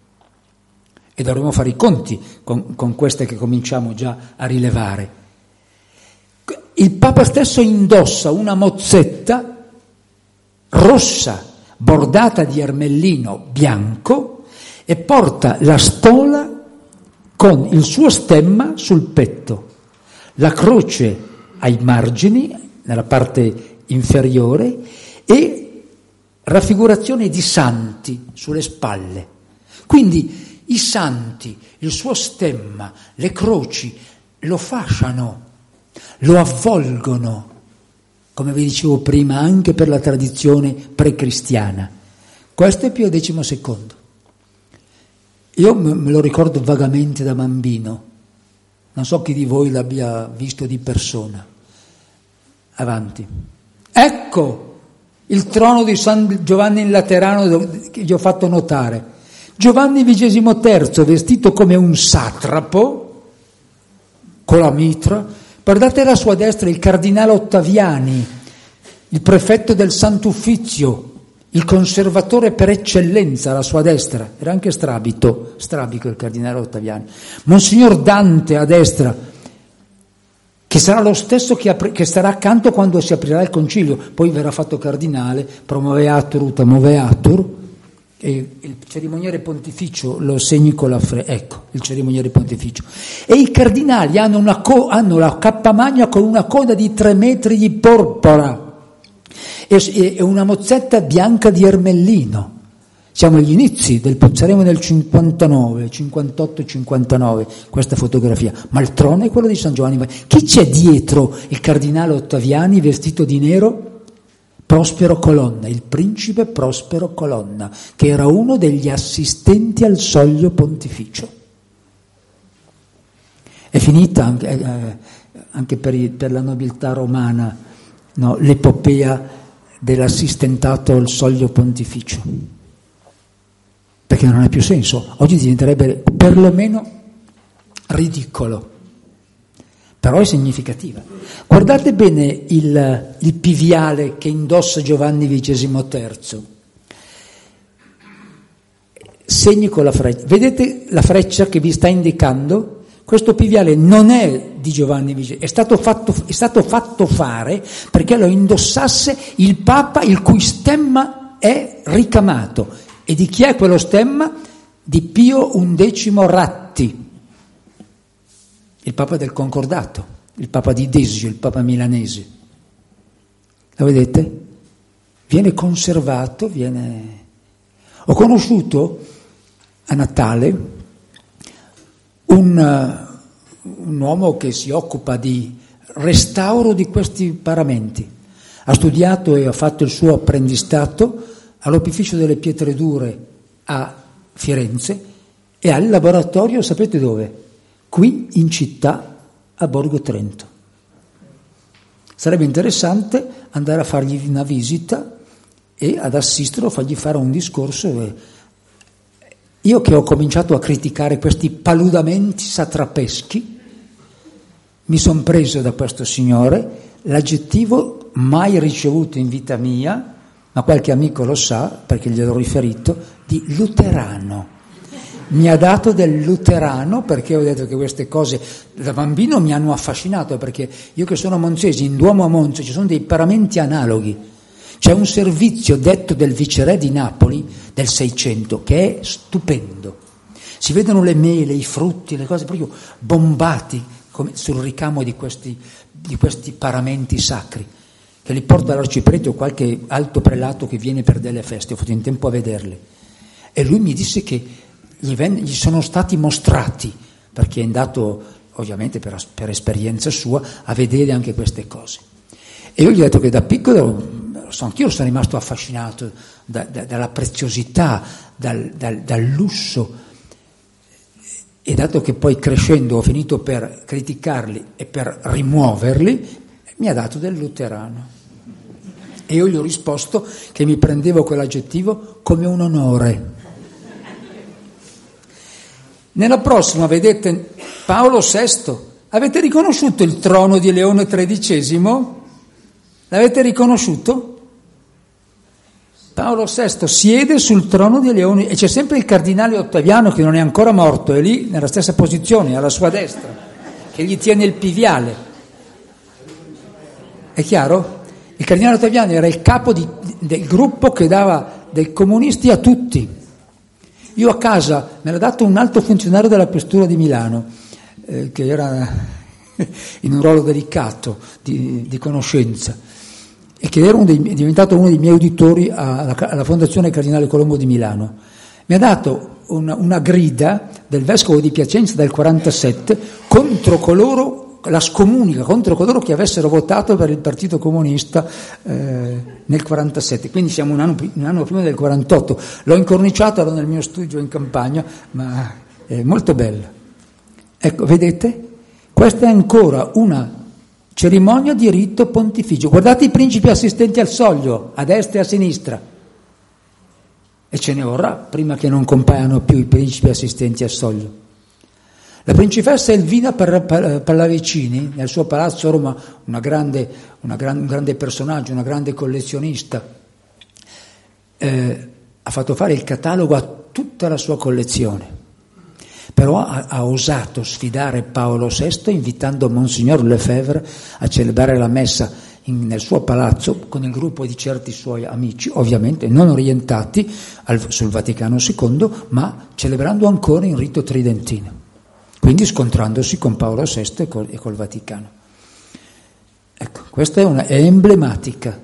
E dovremo fare i conti con queste che cominciamo già a rilevare. Il Papa stesso indossa una mozzetta rossa, bordata di ermellino bianco, e porta la stola con il suo stemma sul petto, la croce ai margini, nella parte inferiore, e raffigurazioni di santi sulle spalle. Quindi i santi, il suo stemma, le croci lo fasciano, lo avvolgono, come vi dicevo prima, anche per la tradizione precristiana. Questo è Pio XII. Io me lo ricordo vagamente da bambino, non so chi di voi l'abbia visto di persona. Avanti. Ecco il trono di San Giovanni in Laterano che vi ho fatto notare. Giovanni XXIII vestito come un satrapo, con la mitra. Guardate alla sua destra il cardinale Ottaviani, il prefetto del Sant'Uffizio, il conservatore per eccellenza alla sua destra, era anche strabico il cardinale Ottaviani. Monsignor Dante a destra, che sarà lo stesso che starà accanto quando si aprirà il concilio, poi verrà fatto cardinale, promoveatur ut moveatur, e il cerimoniere pontificio lo segni con la ecco, il cerimoniere pontificio. E i cardinali hanno la cappa magna con una coda di 3 metri di porpora e una mozzetta bianca di ermellino. Siamo agli inizi saremo nel 59, 58, 59, questa fotografia, ma il trono è quello di San Giovanni. Chi c'è dietro il cardinale Ottaviani vestito di nero? Prospero Colonna, il principe Prospero Colonna, che era uno degli assistenti al soglio pontificio. È finita anche per la nobiltà romana, no, l'epopea dell'assistentato al soglio pontificio, perché non ha più senso. Oggi diventerebbe perlomeno ridicolo, però è significativa. Guardate bene il piviale che indossa Giovanni XXIII. Segni con la freccia. Vedete la freccia che vi sta indicando? questo piviale non è di Giovanni XXIII, è stato fatto fare perché lo indossasse il Papa il cui stemma è ricamato. E di chi è quello stemma? Di Pio XI Ratti, il Papa del Concordato, il Papa di Desio, il Papa milanese. Lo vedete? Viene conservato, Ho conosciuto a Natale un uomo che si occupa di restauro di questi paramenti. Ha studiato e ha fatto il suo apprendistato all'Opificio delle Pietre Dure a Firenze e al laboratorio, sapete dove? Qui in città, a Borgo Trento. Sarebbe interessante andare a fargli una visita e ad assisterlo, fargli fare un discorso. Io che ho cominciato a criticare questi paludamenti satrapeschi, mi sono preso da questo signore l'aggettivo mai ricevuto in vita mia, ma qualche amico lo sa perché gliel'ho riferito, di luterano. Mi ha dato del luterano perché ho detto che queste cose da bambino mi hanno affascinato, perché io che sono monzese, in Duomo a Monza ci sono dei paramenti analoghi. C'è un servizio detto del viceré di Napoli del 600 che è stupendo. Si vedono le mele, i frutti, le cose proprio bombati come sul ricamo di questi paramenti sacri, che li porta l'arciprete o qualche alto prelato che viene per delle feste. Ho fatto in tempo a vederle. E lui mi disse che gli sono stati mostrati, perché è andato ovviamente per esperienza sua a vedere anche queste cose. E io gli ho detto che da piccolo, anch'io sono rimasto affascinato dalla preziosità, dal lusso, e dato che poi crescendo ho finito per criticarli e per rimuoverli, mi ha dato del luterano. E io gli ho risposto che mi prendevo quell'aggettivo come un onore. Nella prossima, vedete, Paolo VI. Avete riconosciuto il trono di Leone XIII? L'avete riconosciuto? Paolo VI siede sul trono di Leone e c'è sempre il cardinale Ottaviano che non è ancora morto, è lì nella stessa posizione, alla sua destra, che gli tiene il piviale. È chiaro? Il cardinale Ottaviano era il capo del gruppo che dava dei comunisti a tutti. Io a casa me l'ha dato un alto funzionario della questura di Milano, che era in un ruolo delicato di conoscenza, e che era diventato uno dei miei uditori alla Fondazione Cardinale Colombo di Milano. Mi ha dato una grida del vescovo di Piacenza del 47 contro coloro, la scomunica contro coloro che avessero votato per il Partito Comunista nel 47, quindi siamo un anno prima del 48. L'ho incorniciato, ero nel mio studio in campagna, ma è molto bella. Ecco, vedete? Questa è ancora una cerimonia di rito pontificio. Guardate i principi assistenti al soglio, a destra e a sinistra. E ce ne vorrà prima che non compaiano più i principi assistenti al soglio. La principessa Elvina Pallavicini, nel suo palazzo a Roma, un grande personaggio, una grande collezionista, ha fatto fare il catalogo a tutta la sua collezione. Però ha osato sfidare Paolo VI invitando Monsignor Lefebvre a celebrare la messa nel suo palazzo con il gruppo di certi suoi amici, ovviamente non orientati sul Vaticano II, ma celebrando ancora in rito tridentino, quindi scontrandosi con Paolo VI e col Vaticano. Ecco, questa è emblematica.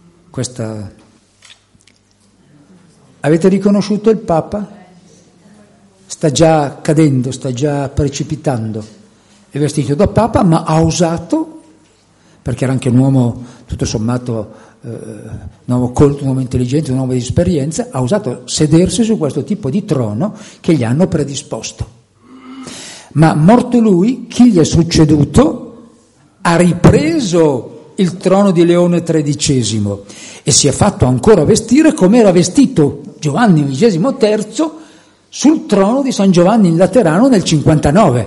Avete riconosciuto il Papa? Sta già cadendo, sta già precipitando. È vestito da Papa, ma ha osato, perché era anche un uomo tutto sommato un uomo colto, un uomo intelligente, un uomo di esperienza, ha osato sedersi su questo tipo di trono che gli hanno predisposto. Ma morto lui, chi gli è succeduto ha ripreso il trono di Leone XIII e si è fatto ancora vestire come era vestito Giovanni XXIII sul trono di San Giovanni in Laterano nel 59.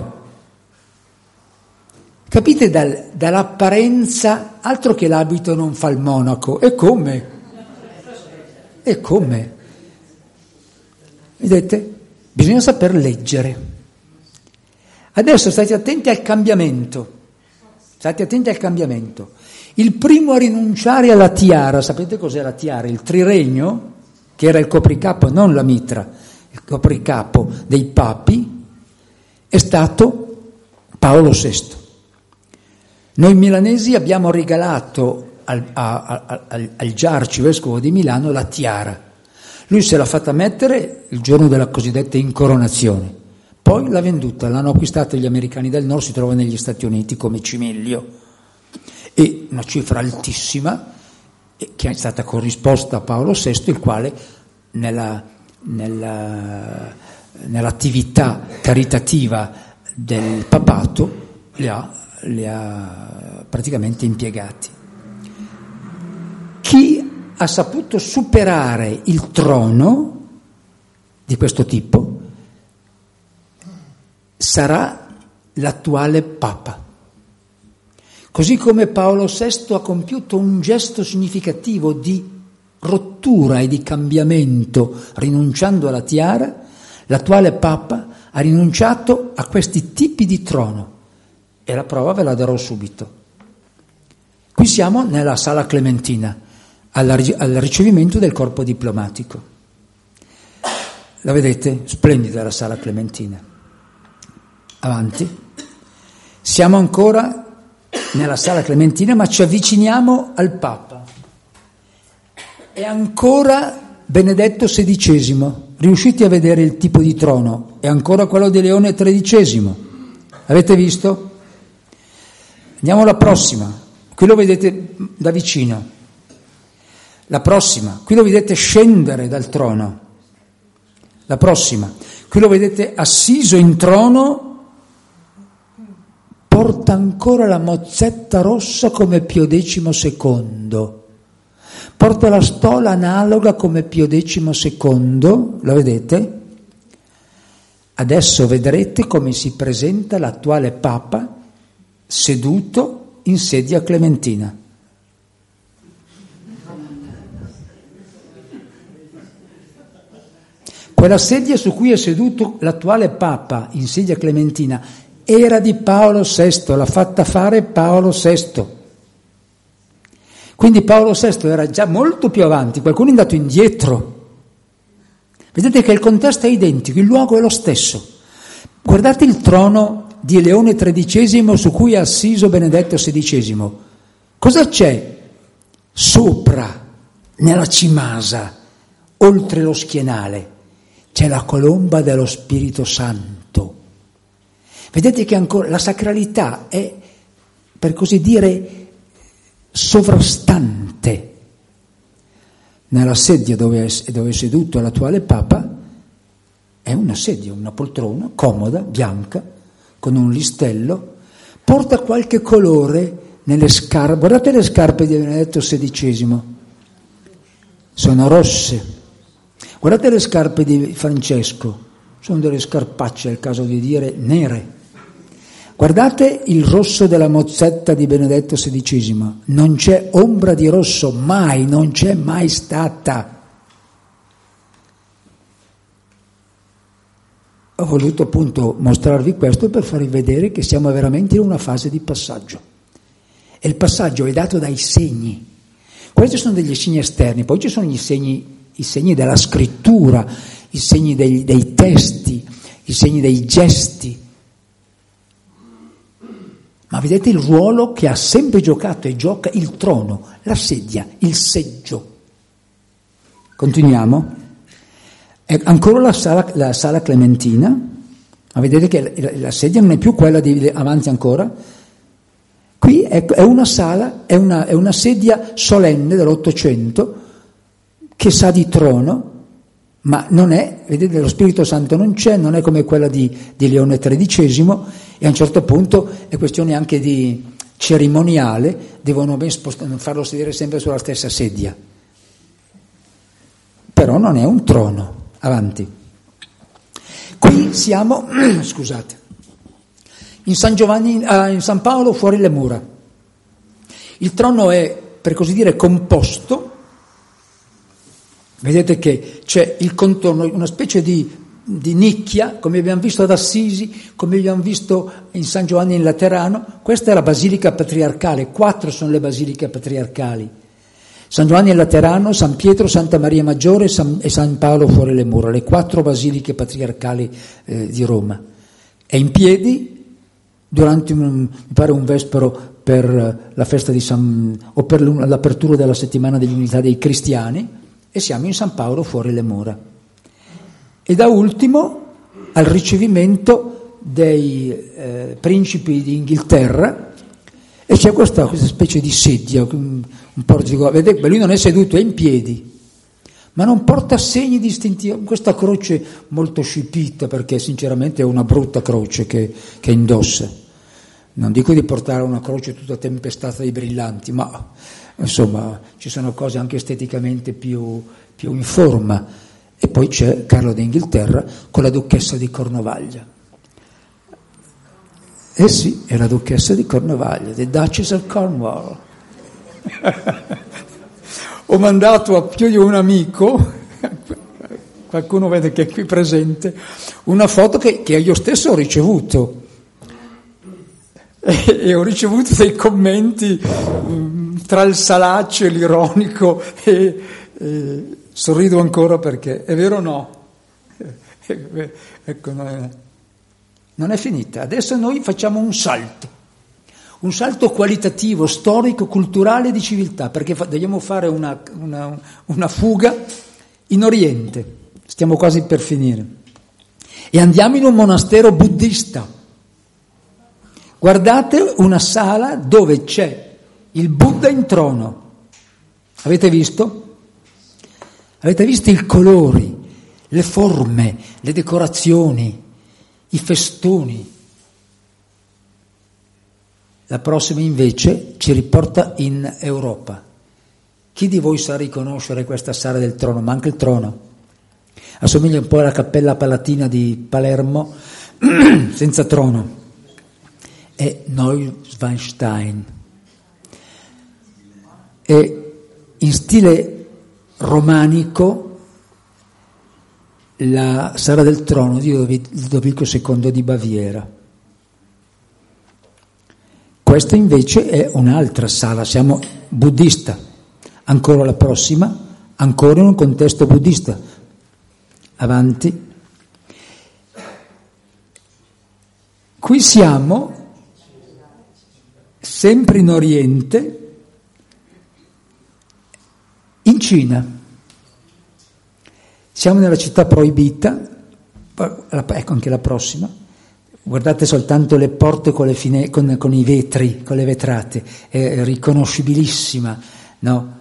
Capite dall'apparenza, altro che l'abito non fa il monaco, e come? Vedete? Bisogna saper leggere. Adesso state attenti al cambiamento. State attenti al cambiamento. Il primo a rinunciare alla tiara, sapete cos'è la tiara? Il triregno, che era il copricapo, non la mitra, il copricapo dei papi, è stato Paolo VI. Noi milanesi abbiamo regalato al già arcivescovo di Milano la tiara. Lui se l'ha fatta mettere il giorno della cosiddetta incoronazione. Poi l'ha venduta, l'hanno acquistata gli americani del nord, si trova negli Stati Uniti come cimelio. E una cifra altissima che è stata corrisposta a Paolo VI, il quale nell'attività caritativa del papato li ha praticamente impiegati. Chi ha saputo superare il trono di questo tipo sarà l'attuale Papa. Così come Paolo VI ha compiuto un gesto significativo di rottura e di cambiamento, rinunciando alla tiara, l'attuale Papa ha rinunciato a questi tipi di trono. E la prova ve la darò subito. Qui siamo nella Sala Clementina, al ricevimento del corpo diplomatico. La vedete? Splendida la Sala Clementina. Avanti. Siamo ancora nella Sala Clementina, ma ci avviciniamo al Papa. È ancora Benedetto XVI. Riuscite a vedere il tipo di trono? È ancora quello di Leone XIII. Avete visto? Andiamo alla prossima. Qui lo vedete da vicino. La prossima. Qui lo vedete scendere dal trono. La prossima. Qui lo vedete assiso in trono. Porta ancora la mozzetta rossa come Pio XII. Porta la stola analoga come Pio XII. La vedete? Adesso vedrete come si presenta l'attuale Papa seduto in sedia clementina. Quella sedia su cui è seduto l'attuale Papa in sedia clementina era di Paolo VI, l'ha fatta fare Paolo VI. Quindi Paolo VI era già molto più avanti, qualcuno è andato indietro. Vedete che il contesto è identico, il luogo è lo stesso. Guardate il trono di Leone XIII su cui è assiso Benedetto XVI. Cosa c'è sopra, nella cimasa, oltre lo schienale? C'è la colomba dello Spirito Santo. Vedete che ancora la sacralità è, per così dire, sovrastante. Nella sedia dove è seduto l'attuale Papa è una sedia, una poltrona comoda, bianca, con un listello, porta qualche colore nelle scarpe. Guardate le scarpe di Benedetto XVI, sono rosse. Guardate le scarpe di Francesco, sono delle scarpacce, è il caso di dire, nere. Guardate il rosso della mozzetta di Benedetto XVI, non c'è ombra di rosso, mai, non c'è mai stata. Ho voluto appunto mostrarvi questo per farvi vedere che siamo veramente in una fase di passaggio. E il passaggio è dato dai segni. Questi sono degli segni esterni, poi ci sono i segni della scrittura, i segni dei testi, i segni dei gesti. Ma vedete il ruolo che ha sempre giocato e gioca il trono, la sedia, il seggio. Continuiamo. È ancora la sala Clementina, ma vedete che la sedia non è più quella di avanti ancora. Qui è una sala, è una sedia solenne dell'Ottocento che sa di trono, ma non è, vedete, lo Spirito Santo non c'è, non è come quella di Leone XIII, e a un certo punto è questione anche di cerimoniale, devono ben farlo sedere sempre sulla stessa sedia. Però non è un trono. Avanti. Qui siamo, scusate, in San Giovanni, in San Paolo fuori le mura. Il trono è, per così dire, composto. Vedete che c'è il contorno, una specie di di nicchia, come abbiamo visto ad Assisi, come abbiamo visto in San Giovanni in Laterano. Questa è la basilica patriarcale, 4 sono le basiliche patriarcali: San Giovanni in Laterano, San Pietro, Santa Maria Maggiore e San Paolo fuori le mura, le 4 basiliche patriarcali di Roma. È in piedi durante mi pare un vespero per la festa di o per l'apertura della settimana dell'unità dei cristiani, e siamo in San Paolo fuori le mura. E da ultimo al ricevimento dei principi di Inghilterra, e c'è questa specie di sedia, un portico, vedete, lui non è seduto, è in piedi, ma non porta segni distintivi, questa croce molto scipita, perché sinceramente è una brutta croce che indossa. Non dico di portare una croce tutta tempestata di brillanti, ma insomma ci sono cose anche esteticamente più in forma. E poi c'è Carlo d'Inghilterra con la duchessa di Cornovaglia. Eh sì, è la duchessa di Cornovaglia, the Duchess of Cornwall. Ho mandato a più di un amico, qualcuno vede che è qui presente, una foto che io stesso ho ricevuto. E ho ricevuto dei commenti tra il salaccio e l'ironico, e sorrido ancora perché è vero o no? Ecco, non è finita. Adesso noi facciamo un salto qualitativo, storico, culturale, di civiltà, perché dobbiamo fare una fuga in Oriente. Stiamo quasi per finire. E andiamo in un monastero buddista. Guardate una sala dove c'è il Buddha in trono. Avete visto? Avete visto i colori, le forme, le decorazioni, i festoni? La prossima invece ci riporta in Europa. Chi di voi sa riconoscere questa sala del trono? Manca il trono. Assomiglia un po' alla Cappella Palatina di Palermo, senza trono. È Neuschwanstein. E in stile romanico la sala del trono di Ludovico II di Baviera. Questa invece è un'altra sala, siamo buddista. Ancora la prossima, ancora in un contesto buddista. Avanti. Qui siamo sempre in Oriente, in Cina. Siamo nella città proibita, ecco anche la prossima. Guardate soltanto le porte con i vetri, con le vetrate, è riconoscibilissima, no?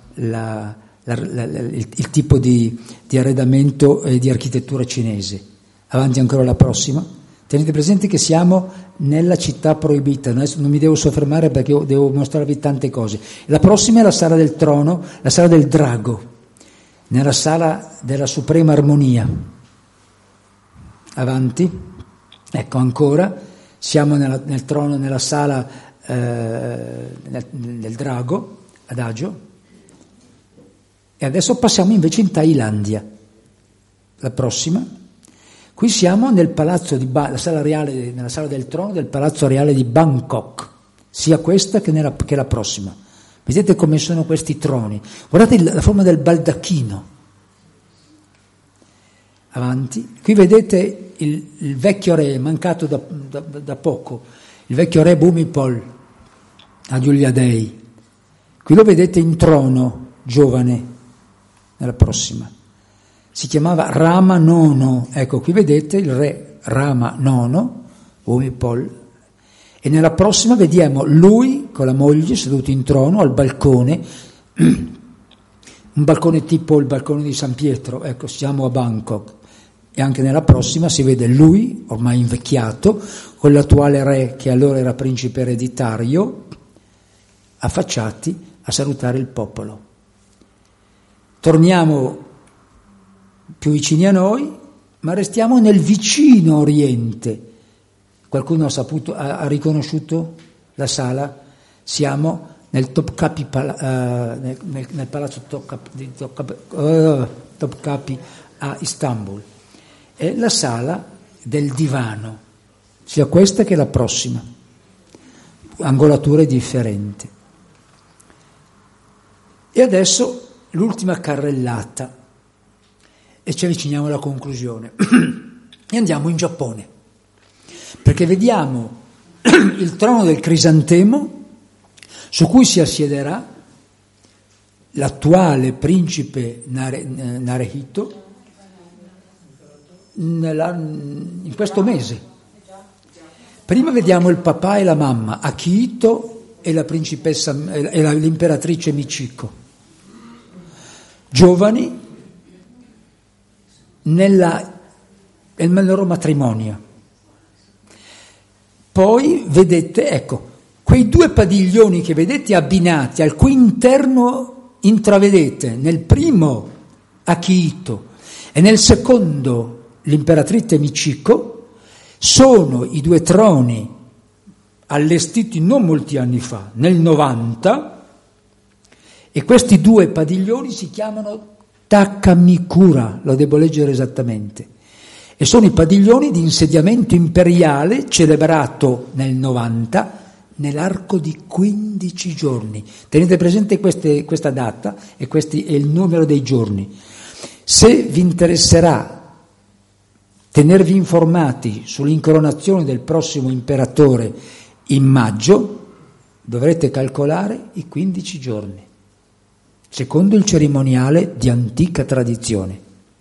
Il tipo di arredamento e di architettura cinese. Avanti ancora la prossima. Tenete presente che siamo nella città proibita, adesso non mi devo soffermare perché io devo mostrarvi tante cose. La prossima è la sala del trono, la sala del drago, nella sala della suprema armonia. Avanti, ecco ancora, siamo nel trono, nella sala del drago, adagio, e adesso passiamo invece in Thailandia. La prossima. Qui siamo nel palazzo nella sala del trono del palazzo reale di Bangkok, sia questa che la prossima. Vedete come sono questi troni? Guardate la forma del baldacchino. Avanti. Qui vedete il vecchio re, mancato da poco, il vecchio re Bhumipol a Giuliadei. Qui lo vedete in trono, giovane, nella prossima. Si chiamava Rama IX, ecco qui vedete il re Rama IX, Bhumipol, e nella prossima vediamo lui con la moglie seduti in trono al balcone, un balcone tipo il balcone di San Pietro, ecco siamo a Bangkok, e anche nella prossima si vede lui, ormai invecchiato, con l'attuale re che allora era principe ereditario, affacciati a salutare il popolo. Torniamo più vicini a noi, ma restiamo nel vicino Oriente. Qualcuno ha riconosciuto la sala? Siamo nel Topkapi, nel palazzo Topkapi a Istanbul. è la sala del divano, sia questa che la prossima, angolature differenti. E adesso l'ultima carrellata, e ci avviciniamo alla conclusione, e andiamo in Giappone, perché vediamo il trono del crisantemo su cui si assiederà l'attuale principe Narehito in questo mese. Prima vediamo il papà e la mamma, Akihito e la principessa e l'imperatrice Michiko, giovani nel loro matrimonio. Poi vedete, ecco, quei due padiglioni che vedete abbinati, al cui interno intravedete nel primo Akihito e nel secondo l'imperatrice Michiko, sono i due troni allestiti non molti anni fa, nel 90, e questi due padiglioni si chiamano Takamikura, lo devo leggere esattamente, e sono i padiglioni di insediamento imperiale celebrato nel 90 nell'arco di 15 giorni. Tenete presente questa data e questo è il numero dei giorni. Se vi interesserà tenervi informati sull'incoronazione del prossimo imperatore in maggio, dovrete calcolare i 15 giorni, secondo il cerimoniale di antica tradizione.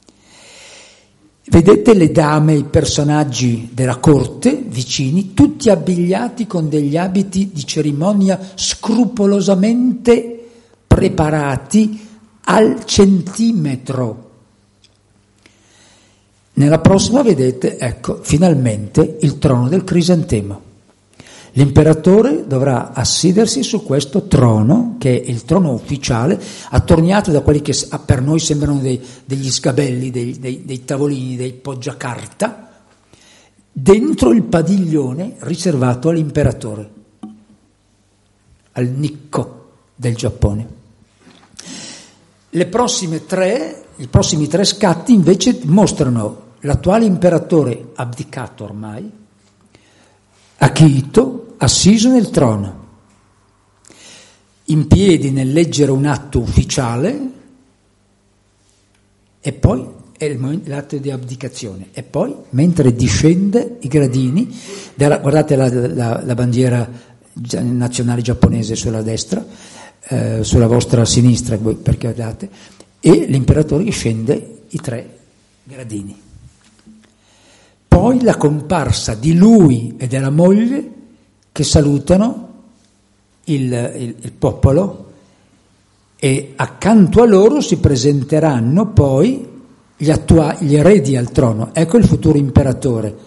Vedete le dame, i personaggi della corte vicini, tutti abbigliati con degli abiti di cerimonia scrupolosamente preparati al centimetro. Nella prossima vedete, ecco, finalmente il trono del crisantemo. L'imperatore dovrà assiedersi su questo trono, che è il trono ufficiale, attorniato da quelli che per noi sembrano degli sgabelli, dei tavolini, dei poggiacarta, dentro il padiglione riservato all'imperatore, al Nikko del Giappone. I prossimi tre scatti invece mostrano l'attuale imperatore abdicato ormai, Akihito, assiso nel trono, in piedi nel leggere un atto ufficiale, e poi è l'atto di abdicazione, e poi mentre discende i gradini, guardate la bandiera nazionale giapponese sulla destra, sulla vostra sinistra, perché guardate, e l'imperatore scende i 3 gradini. Poi la comparsa di lui e della moglie che salutano il popolo, e accanto a loro si presenteranno poi gli eredi al trono. Ecco il futuro imperatore,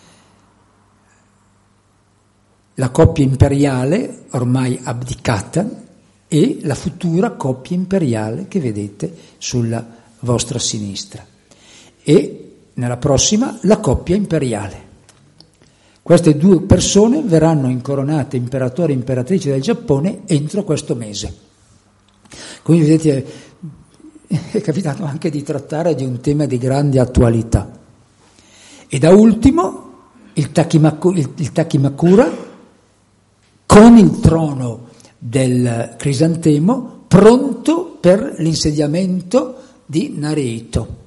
la coppia imperiale ormai abdicata e la futura coppia imperiale che vedete sulla vostra sinistra, e nella prossima la coppia imperiale. Queste 2 persone verranno incoronate imperatore e imperatrice del Giappone entro questo mese. Quindi vedete, è capitato anche di trattare di un tema di grande attualità. E da ultimo il Takimakura con il trono del crisantemo pronto per l'insediamento di Narehito.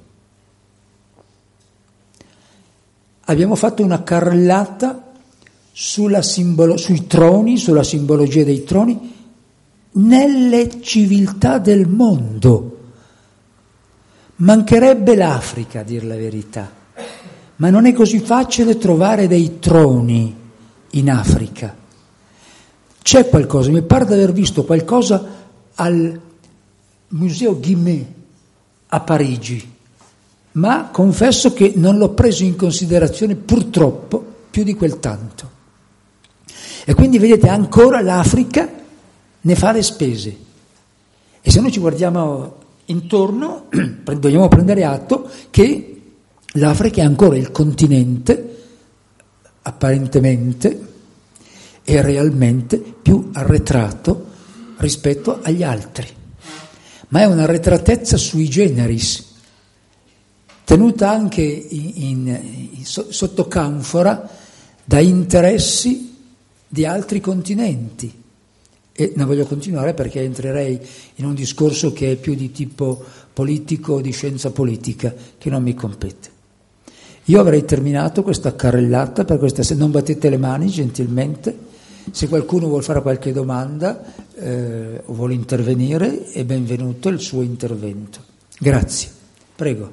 Abbiamo fatto una carrellata sui troni, sulla simbologia dei troni, nelle civiltà del mondo. Mancherebbe l'Africa, a dir la verità, ma non è così facile trovare dei troni in Africa. C'è qualcosa, mi pare di aver visto qualcosa al Museo Guimet a Parigi, ma confesso che non l'ho preso in considerazione purtroppo più di quel tanto. E quindi vedete, ancora l'Africa ne fa le spese. E se noi ci guardiamo intorno dobbiamo prendere atto che l'Africa è ancora il continente apparentemente e realmente più arretrato rispetto agli altri, ma è un'arretratezza sui generis, tenuta anche sotto canfora da interessi di altri continenti. E ne voglio continuare perché entrerei in un discorso che è più di tipo politico, di scienza politica, che non mi compete. Io avrei terminato questa carrellata per questa sera. Non battete le mani, gentilmente. Se qualcuno vuole fare qualche domanda o vuole intervenire, è benvenuto il suo intervento. Grazie. Prego.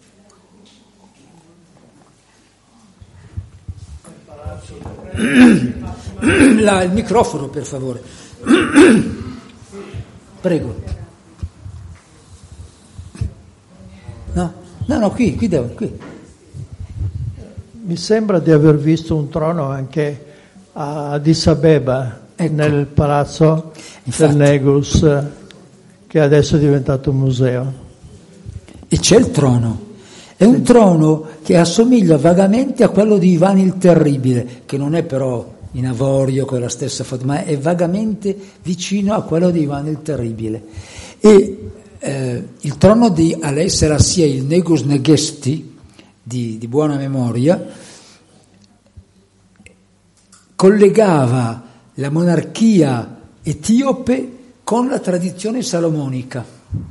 Il microfono, per favore. Prego. No, qui. Mi sembra di aver visto un trono anche a Addis Abeba, ecco, nel palazzo del Negus, che adesso è diventato un museo. E c'è il trono. È un trono che assomiglia vagamente a quello di Ivan il Terribile, che non è però in avorio con la stessa forma, ma è vagamente vicino a quello di Ivan il Terribile. E il trono di Haile Selassie, il Negus Negesti, di buona memoria, collegava la monarchia etiope con la tradizione salomonica.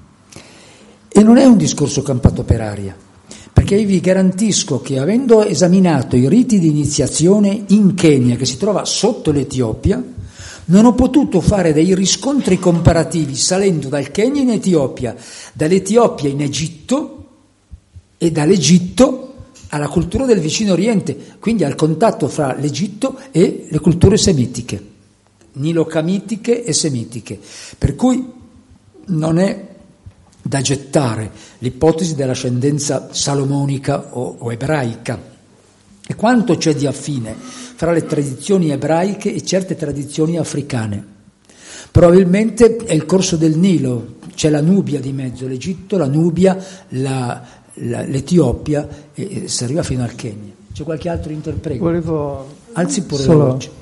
E non è un discorso campato per aria, perché io vi garantisco che, avendo esaminato i riti di iniziazione in Kenya, che si trova sotto l'Etiopia, non ho potuto fare dei riscontri comparativi salendo dal Kenya in Etiopia, dall'Etiopia in Egitto e dall'Egitto alla cultura del vicino Oriente, quindi al contatto fra l'Egitto e le culture semitiche, nilocamitiche e semitiche. Per cui non è da gettare l'ipotesi dell'ascendenza salomonica o ebraica. E quanto c'è di affine fra le tradizioni ebraiche e certe tradizioni africane? Probabilmente è il corso del Nilo, c'è la Nubia di mezzo, l'Egitto, la Nubia, l'Etiopia, e si arriva fino al Kenya. C'è qualche altro interprego? Alzi pure la voce.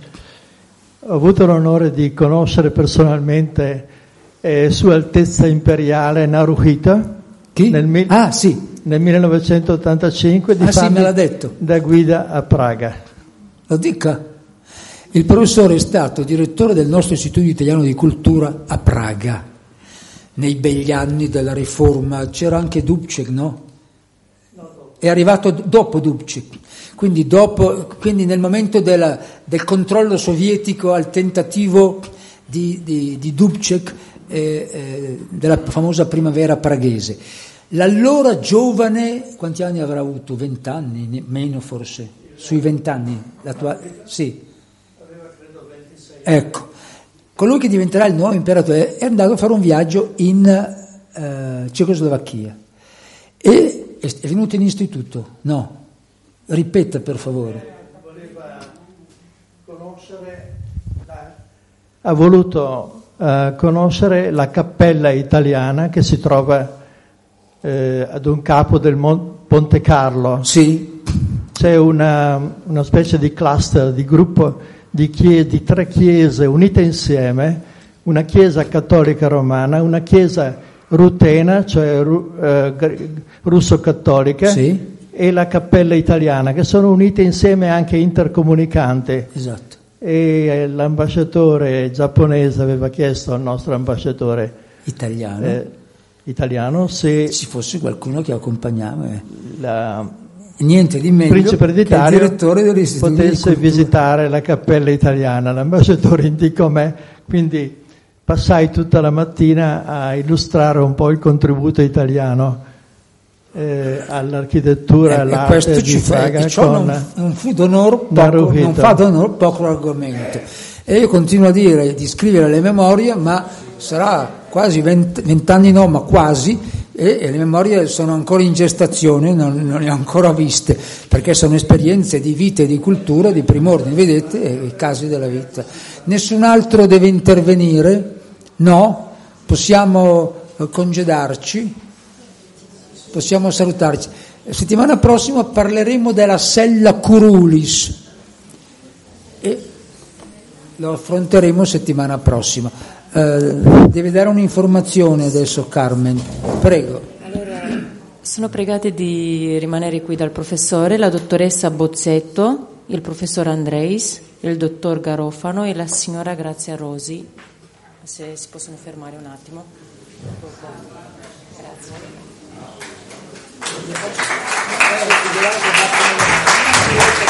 Ho avuto l'onore di conoscere personalmente Sua Altezza Imperiale Naruhito. Chi? Sì. Nel 1985 sì, me l'ha detto. Da guida a Praga. Lo dica. Il professore è stato direttore del nostro Istituto Italiano di Cultura a Praga. Nei begli anni della riforma c'era anche Dubček, no? È arrivato dopo Dubček, quindi nel momento del controllo sovietico al tentativo di Dubček, della famosa primavera praghese. L'allora giovane, quanti anni avrà avuto? 20 anni? Meno forse? Sui 20 anni? Sì. Aveva credo 26 anni. Ecco, colui che diventerà il nuovo imperatore è andato a fare un viaggio in Cecoslovacchia e è venuto in istituto. No, ripeta per favore. Voleva conoscere ha voluto conoscere la cappella italiana che si trova ad un capo del Ponte Carlo. Sì. C'è una specie di cluster, di gruppo di 3 chiese unite insieme, una chiesa cattolica romana, una chiesa rutena, cioè russo-cattolica, sì, e la cappella italiana, che sono unite insieme anche intercomunicanti. Esatto. E l'ambasciatore giapponese aveva chiesto al nostro ambasciatore italiano se ci fosse qualcuno che accompagnava niente di meglio principe d'Italia, che il direttore dell'istituto potesse visitare la cappella italiana. L'ambasciatore indicò me, quindi passai tutta la mattina a illustrare un po' il contributo italiano all'architettura, all'arte di Praga. Non fa d'onore poco l'argomento. E io continuo a dire di scrivere le memorie, ma sarà quasi 20 anni, no, ma quasi, e le memorie sono ancora in gestazione, non le ho ancora viste, perché sono esperienze di vita e di cultura di primo ordine, vedete, i casi della vita. Nessun altro deve intervenire? No? Possiamo congedarci? Possiamo salutarci. La settimana prossima parleremo della Sella Kurulis e lo affronteremo settimana prossima. Deve dare un'informazione adesso Carmen, prego. Allora, Sono pregate di rimanere qui dal professore, la dottoressa Bozzetto, il professor Andreis, il dottor Garofano e la signora Grazia Rosi. Se si possono fermare un attimo. Grazie.